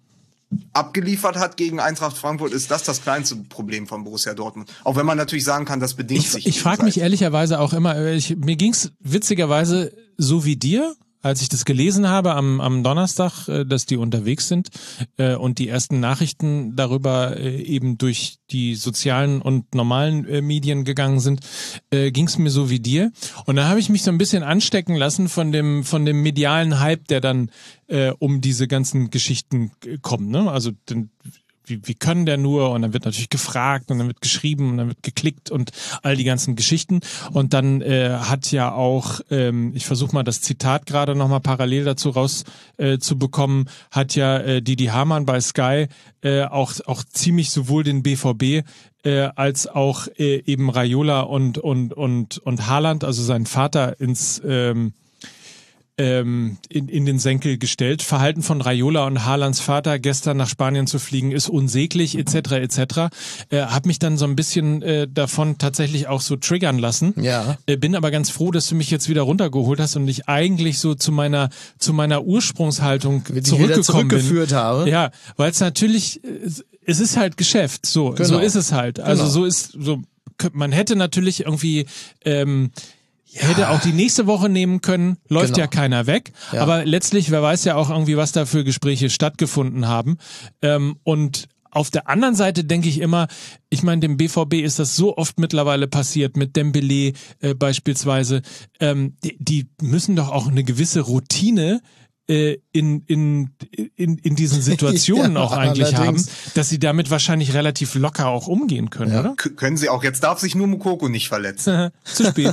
abgeliefert hat gegen Eintracht Frankfurt, ist das das kleinste Problem von Borussia Dortmund. Auch wenn man natürlich sagen kann, das bedingt Ich, sich. ich frage mich ehrlicherweise auch immer, ich, mir ging's witzigerweise so wie dir, als ich das gelesen habe am, am Donnerstag, äh, dass die unterwegs sind äh, und die ersten Nachrichten darüber äh, eben durch die sozialen und normalen äh, Medien gegangen sind, äh, ging es mir so wie dir. Und da habe ich mich so ein bisschen anstecken lassen von dem von dem medialen Hype, der dann äh, um diese ganzen Geschichten äh, kommt. Ne? Also den, Wie, wie können der nur? Und dann wird natürlich gefragt und dann wird geschrieben und dann wird geklickt und all die ganzen Geschichten. Und dann äh, hat ja auch, ähm, ich versuche mal das Zitat gerade nochmal parallel dazu raus äh, zu bekommen, hat ja äh, Didi Hamann bei Sky äh, auch auch ziemlich sowohl den B V B äh, als auch äh, eben Raiola und und und und Haaland, also seinen Vater, ins ähm, In, in den Senkel gestellt. Verhalten von Raiola und Haalands Vater, gestern nach Spanien zu fliegen, ist unsäglich, et cetera et cetera. Äh, hab mich dann so ein bisschen äh, davon tatsächlich auch so triggern lassen. Ja. Äh, bin aber ganz froh, dass du mich jetzt wieder runtergeholt hast und ich eigentlich so zu meiner zu meiner Ursprungshaltung Wie ich zurückgekommen wieder zurückgeführt bin. habe. Ja, weil es natürlich, es ist halt Geschäft. So, Genau. so ist es halt. Also Genau. so ist so. Man hätte natürlich irgendwie ähm, hätte auch die nächste Woche nehmen können, läuft Genau. ja keiner weg. Ja. Aber letztlich, wer weiß ja auch irgendwie, was da für Gespräche stattgefunden haben. Ähm, und auf der anderen Seite denke ich immer, ich meine, dem B V B ist das so oft mittlerweile passiert, mit Dembélé äh, beispielsweise. Ähm, die, die müssen doch auch eine gewisse Routine äh, in, in, in, in diesen Situationen Ja, auch eigentlich allerdings. haben, dass sie damit wahrscheinlich relativ locker auch umgehen können, oder? K- können sie auch. Jetzt darf sich nur Mukoko nicht verletzen. Zu spät.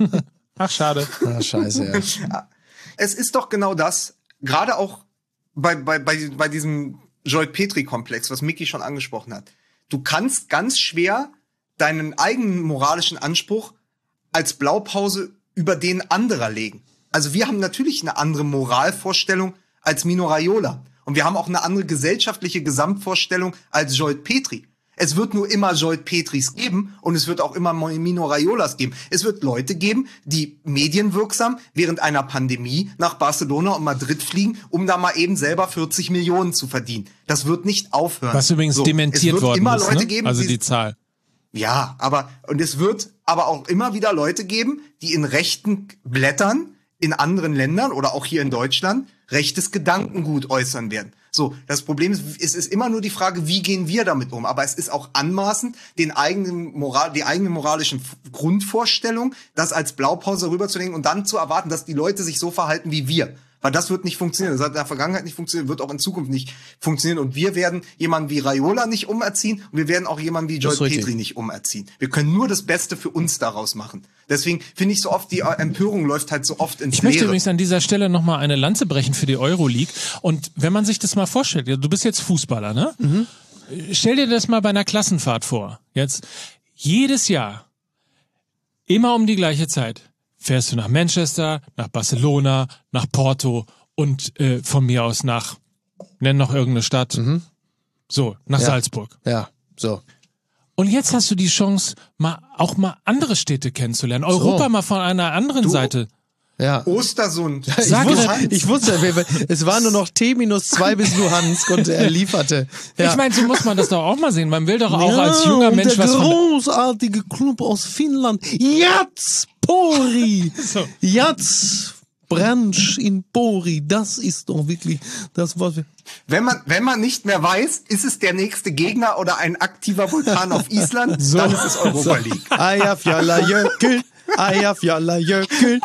Ach, schade. Ah, scheiße, ja. Es ist doch genau das, gerade auch bei, bei, bei, bei diesem Joy-Petri-Komplex, was Micky schon angesprochen hat. Du kannst ganz schwer deinen eigenen moralischen Anspruch als Blaupause über den anderer legen. Also wir haben natürlich eine andere Moralvorstellung als Mino Raiola. Und wir haben auch eine andere gesellschaftliche Gesamtvorstellung als Joy Petri. Es wird nur immer Joy Petris geben und es wird auch immer Mino Raiolas geben. Es wird Leute geben, die medienwirksam während einer Pandemie nach Barcelona und Madrid fliegen, um da mal eben selber vierzig Millionen zu verdienen. Das wird nicht aufhören. Was übrigens So, dementiert es wird worden immer ist, Leute ne? geben, Also die- die Zahl. Ja, aber, und es wird aber auch immer wieder Leute geben, die in rechten Blättern in anderen Ländern oder auch hier in Deutschland rechtes Gedankengut äußern werden. So, das Problem ist, es ist immer nur die Frage, wie gehen wir damit um? Aber es ist auch anmaßend, den eigenen Moral, die eigene moralischen F- Grundvorstellung, das als Blaupause rüberzulegen und dann zu erwarten, dass die Leute sich so verhalten wie wir. Weil das wird nicht funktionieren. Das hat in der Vergangenheit nicht funktioniert, wird auch in Zukunft nicht funktionieren. Und wir werden jemanden wie Raiola nicht umerziehen und wir werden auch jemanden wie Joy ist richtig. Petri nicht umerziehen. Wir können nur das Beste für uns daraus machen. Deswegen finde ich so oft, die Empörung läuft halt so oft ins Ich möchte Leere. übrigens an dieser Stelle nochmal eine Lanze brechen für die Euroleague. Und wenn man sich das mal vorstellt, du bist jetzt Fußballer, ne? Mhm. Stell dir das mal bei einer Klassenfahrt vor. Jetzt jedes Jahr, immer um die gleiche Zeit, fährst du nach Manchester, nach Barcelona, nach Porto und äh, von mir aus nach, nenn noch irgendeine Stadt. So, nach Ja. Salzburg. Ja, so. Und jetzt hast du die Chance, mal auch mal andere Städte kennenzulernen. Europa mal von einer anderen Seite. Ja. Ostersund. Ich Sag wusste, Luhansk. ich wusste, es war nur noch T minus zwei bis Luhansk und er lieferte. Ja. Ich meine, so muss man das doch auch mal sehen. Man will doch auch Ja, als junger und Mensch der was von... großartige Club aus Finnland, Jatspori. So. Jats Branch in Pori, das ist doch wirklich das, was wir... Wenn man, wenn man nicht mehr weiß, ist es der nächste Gegner oder ein aktiver Vulkan auf Island, So. dann ist es Europa League. Eyjafjallajökull, Eyjafjallajökull.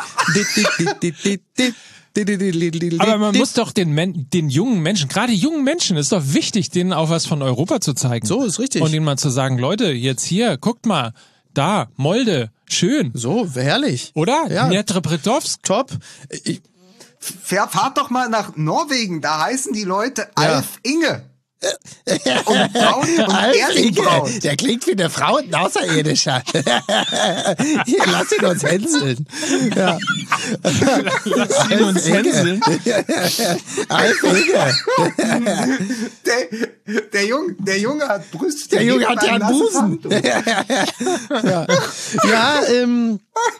Aber man muss doch den, Men den jungen Menschen, gerade jungen Menschen, ist doch wichtig, denen auch was von Europa zu zeigen. So, ist richtig. Und ihnen mal zu sagen, Leute, jetzt hier, guckt mal, da, Molde, schön. So, herrlich. Oder? Ja. Dnepropetrovsk. Top. Ich, Fahr, fahrt doch mal nach Norwegen, da heißen die Leute Alf Inge. Und Braun und Erling Braun. der klingt wie eine Frau und ein Außerirdischer. Hier, lass ihn uns hänseln. Ja. Lass ihn uns hänseln. Alf Egge. Der, der, Junge, der Junge hat Brüste. Der Junge hat ja einen Busen. ja, ja ähm,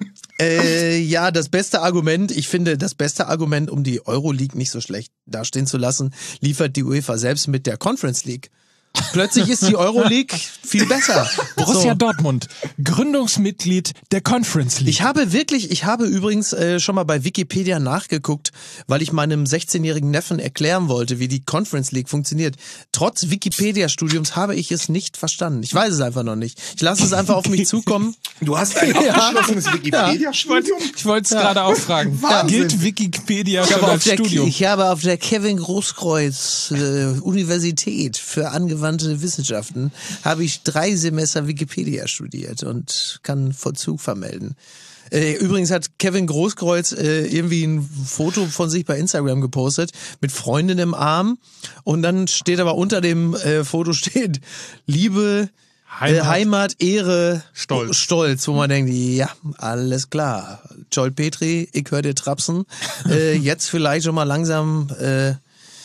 äh, ja, das beste Argument, ich finde, das beste Argument, um die Euroleague nicht so schlecht dastehen zu lassen, liefert die UEFA selbst mit der Conference League. Plötzlich ist die Euroleague viel besser. Borussia So. Dortmund, Gründungsmitglied der Conference League. Ich habe wirklich, ich habe übrigens äh, schon mal bei Wikipedia nachgeguckt, weil ich meinem sechzehnjährigen Neffen erklären wollte, wie die Conference League funktioniert. Trotz Wikipedia-Studiums habe ich es nicht verstanden. Ich weiß es einfach noch nicht. Ich lasse es einfach auf mich zukommen. Du hast ein abgeschlossenes Wikipedia-Studium? Ich wollte es gerade auch fragen. Wahnsinn. Gilt Wikipedia Ich schon habe, auf als der, Studium? ich habe auf der Kevin Großkreuz äh, Universität für angewandte Wissenschaften habe ich drei Semester Wikipedia studiert und kann Vollzug vermelden. Äh, übrigens hat Kevin Großkreuz äh, irgendwie ein Foto von sich bei Instagram gepostet mit Freundin im Arm und dann steht aber unter dem äh, Foto steht Liebe, Heimat, äh, Heimat Ehre, Stolz. Stolz, wo man denkt, ja, alles klar. Joel Petri, ich höre dir trapsen. Äh, jetzt vielleicht schon mal langsam äh,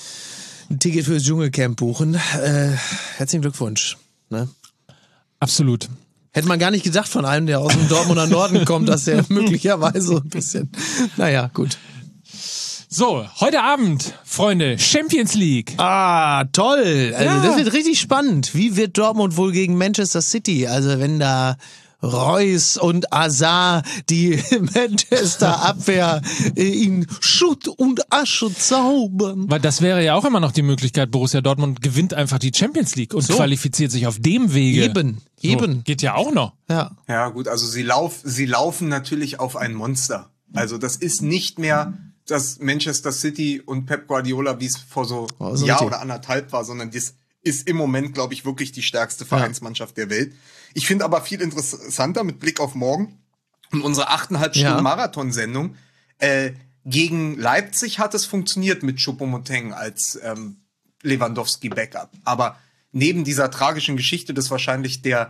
ein Ticket fürs Dschungelcamp buchen. Äh, herzlichen Glückwunsch. Ne? Absolut. Hätte man gar nicht gedacht von einem, der aus dem Dortmunder Norden kommt, dass er möglicherweise ein bisschen... Naja, gut. So, heute Abend, Freunde, Champions League. Ah, toll. Also Ja. das wird richtig spannend. Wie wird Dortmund wohl gegen Manchester City? Also wenn da Reus und Azar, die Manchester-Abwehr, äh, in Schutt und Asche zaubern. Weil das wäre ja auch immer noch die Möglichkeit, Borussia Dortmund gewinnt einfach die Champions League und So. qualifiziert sich auf dem Wege. Eben, So, eben. geht ja auch noch. Ja. Ja, gut, also sie, lauf, sie laufen natürlich auf ein Monster. Also das ist nicht mehr das Manchester City und Pep Guardiola, wie es vor so Oh, einem so Jahr richtig. oder anderthalb war, sondern das ist im Moment, glaube ich, wirklich die stärkste Vereinsmannschaft der Welt. Ich finde aber viel interessanter mit Blick auf morgen und unsere achteinhalb Ja. Stunden Marathonsendung. Äh, gegen Leipzig hat es funktioniert mit Choupo-Moting als ähm, Lewandowski-Backup. Aber neben dieser tragischen Geschichte, dass wahrscheinlich der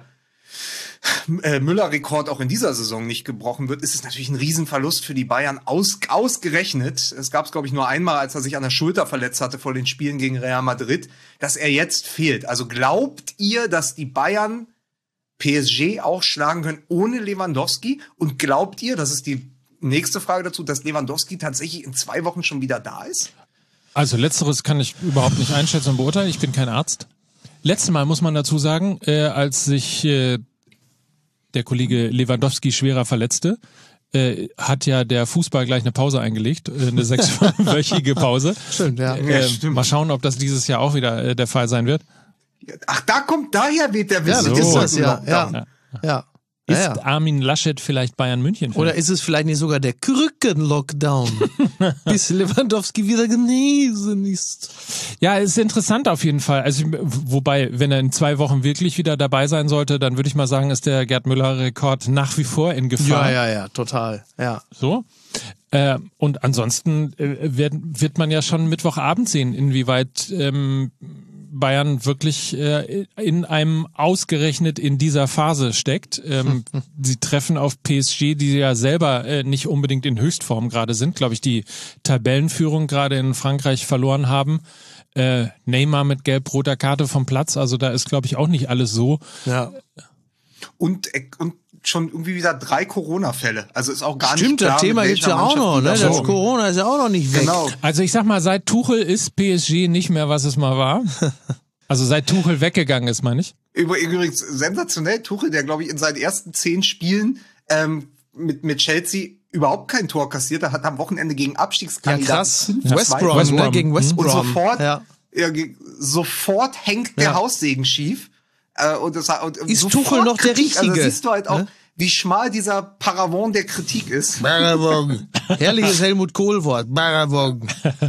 äh, Müller-Rekord auch in dieser Saison nicht gebrochen wird, ist es natürlich ein Riesenverlust für die Bayern. Aus, ausgerechnet, es gab es, glaube ich, nur einmal, als er sich an der Schulter verletzt hatte vor den Spielen gegen Real Madrid, dass er jetzt fehlt. Also glaubt ihr, dass die Bayern P S G auch schlagen können ohne Lewandowski? Und glaubt ihr, das ist die nächste Frage dazu, dass Lewandowski tatsächlich in zwei Wochen schon wieder da ist? Also letzteres kann ich überhaupt nicht einschätzen und beurteilen. Ich bin kein Arzt. Letztes Mal muss man dazu sagen, äh, als sich äh, der Kollege Lewandowski schwerer verletzte, äh, hat ja der Fußball gleich eine Pause eingelegt, äh, eine sechswöchige Pause. Stimmt, ja. Äh, Ja, stimmt. Mal schauen, ob das dieses Jahr auch wieder äh, der Fall sein wird. Ach, da kommt, daher weht der Ja, Wissen. so ist das, ja. Lockdown. Ja. ja. Ist ja, ja. Armin Laschet vielleicht Bayern München? Oder ist es vielleicht nicht sogar der Krücken-Lockdown, bis Lewandowski wieder genesen ist? Ja, ist interessant auf jeden Fall. Also, wobei, wenn er in zwei Wochen wirklich wieder dabei sein sollte, dann würde ich mal sagen, ist der Gerd Müller-Rekord nach wie vor in Gefahr. Ja, ja, ja, total. Ja. So. Äh, und ansonsten äh, wird, wird man ja schon Mittwochabend sehen, inwieweit ähm, Bayern wirklich äh, in einem ausgerechnet in dieser Phase steckt. Ähm, sie treffen auf P S G, die ja selber äh, nicht unbedingt in Höchstform gerade sind, glaube ich, die Tabellenführung gerade in Frankreich verloren haben. Äh, Neymar mit gelb-roter Karte vom Platz, also da ist, glaube ich, auch nicht alles so. Ja. Und, äh, und schon irgendwie wieder drei Corona-Fälle. Also ist auch gar Stimmt, nicht klar, das Thema mit gibt's welcher ja auch Mannschaft noch, die ne? da Das so- Corona ist ja auch noch nicht weg. Genau. Also ich sag mal, seit Tuchel ist P S G nicht mehr, was es mal war. Also seit Tuchel weggegangen ist, meine ich. Über- Übrigens sensationell, Tuchel, der glaube ich in seinen ersten zehn Spielen ähm, mit, mit Chelsea überhaupt kein Tor kassiert hat, hat am Wochenende gegen Ja, Abstiegskandidaten krass. fünf West zwei Brom, West ne? Brom. Gegen West Mhm. Und Brom. sofort, Ja. ja, ge- sofort hängt der Ja. Haussegen schief. Äh, und das, und Ist sofort Tuchel noch der Kritik. Also Richtige? da siehst du halt auch, Ne? wie schmal dieser Paravent der Kritik ist. Baravon. Herrliches Helmut Kohl-Wort. Baravon.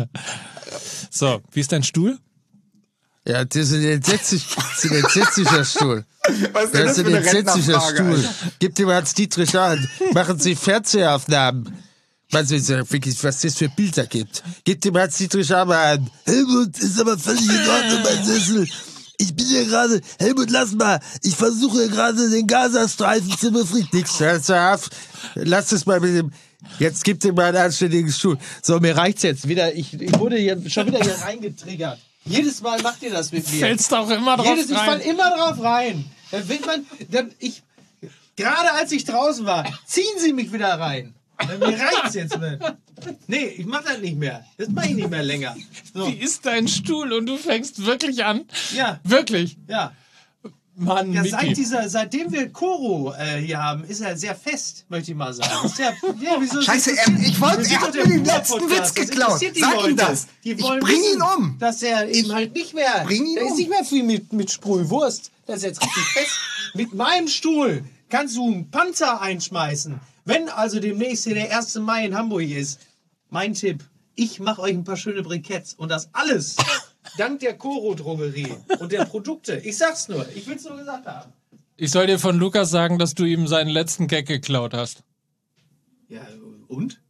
So, wie ist dein Stuhl? Ja, das ist ein entsetzlich, das ist ein entsetzlicher Stuhl. Was ist denn Das das ist für ein eine entsetzlicher Rentnerfrage, Stuhl. Alter? Gib dem Hans-Dietrich an. Machen Sie Fernsehaufnahmen. Was, ist ja wirklich, was das für Bilder gibt. Gib dem Hans-Dietrich an. Helmut, ist aber völlig in Ordnung, mein Sessel. Ich bin hier gerade, Helmut, lass mal. Ich versuche gerade den Gazastreifen zu befrieden. Nix, ernsthaft. Lass es mal mit dem, Jetzt gibt's ihm mal einen anständigen Stuhl. So, mir reicht's jetzt wieder. Ich, ich wurde hier schon wieder hier reingetriggert. Jedes Mal macht ihr das mit mir. Fällst auch immer drauf Jedes, rein. Ich fall immer drauf rein. Dann will man, dann ich, gerade als ich draußen war, ziehen sie mich wieder rein. Mir reicht's jetzt nicht. Nee, ich mach das nicht mehr. Das mach ich nicht mehr länger. So. Wie ist dein Stuhl und du fängst wirklich an? Ja. Wirklich? Ja. Mann, Ja, Miki. seit dieser, seitdem wir Koro äh, hier haben, ist er sehr fest, möchte ich mal sagen. Ist der, ja, wieso, Scheiße, das er, interessiert- ich wollte, das er hat mir interessiert den der letzten Podcast, Witz das geklaut. interessiert die Sag Leute. ihm das. Die Ich wollen bring wissen, ihn um. Dass er eben halt nicht mehr, bring ihn der um. ist nicht mehr viel mit, mit Sprühwurst. Der ist jetzt richtig fest. Mit meinem Stuhl kannst du einen Panzer einschmeißen. Wenn also demnächst hier der erste Mai in Hamburg ist, mein Tipp, ich mache euch ein paar schöne Briketts und das alles dank der Koro-Drogerie und der Produkte. Ich sag's nur, ich will's nur gesagt haben. Ich soll dir von Lukas sagen, dass du ihm seinen letzten Gag geklaut hast. Ja, und?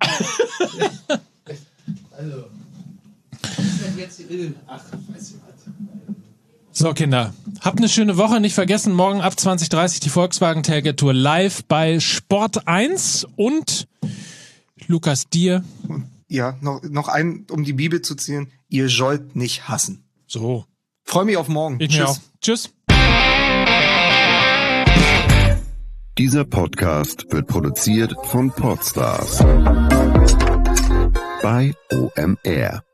Also, was ist denn jetzt, äh, ach, weißt du was? So, Kinder, habt eine schöne Woche. Nicht vergessen, morgen ab zwanzig Uhr dreißig die Volkswagen Tailgate Tour live bei Sport eins. Und Lukas, dir. Ja, noch, noch ein, um die Bibel zu ziehen. Ihr sollt nicht hassen. So. Freu mich auf morgen. Ich mir auch. Tschüss. Dieser Podcast wird produziert von Podstars bei O M R.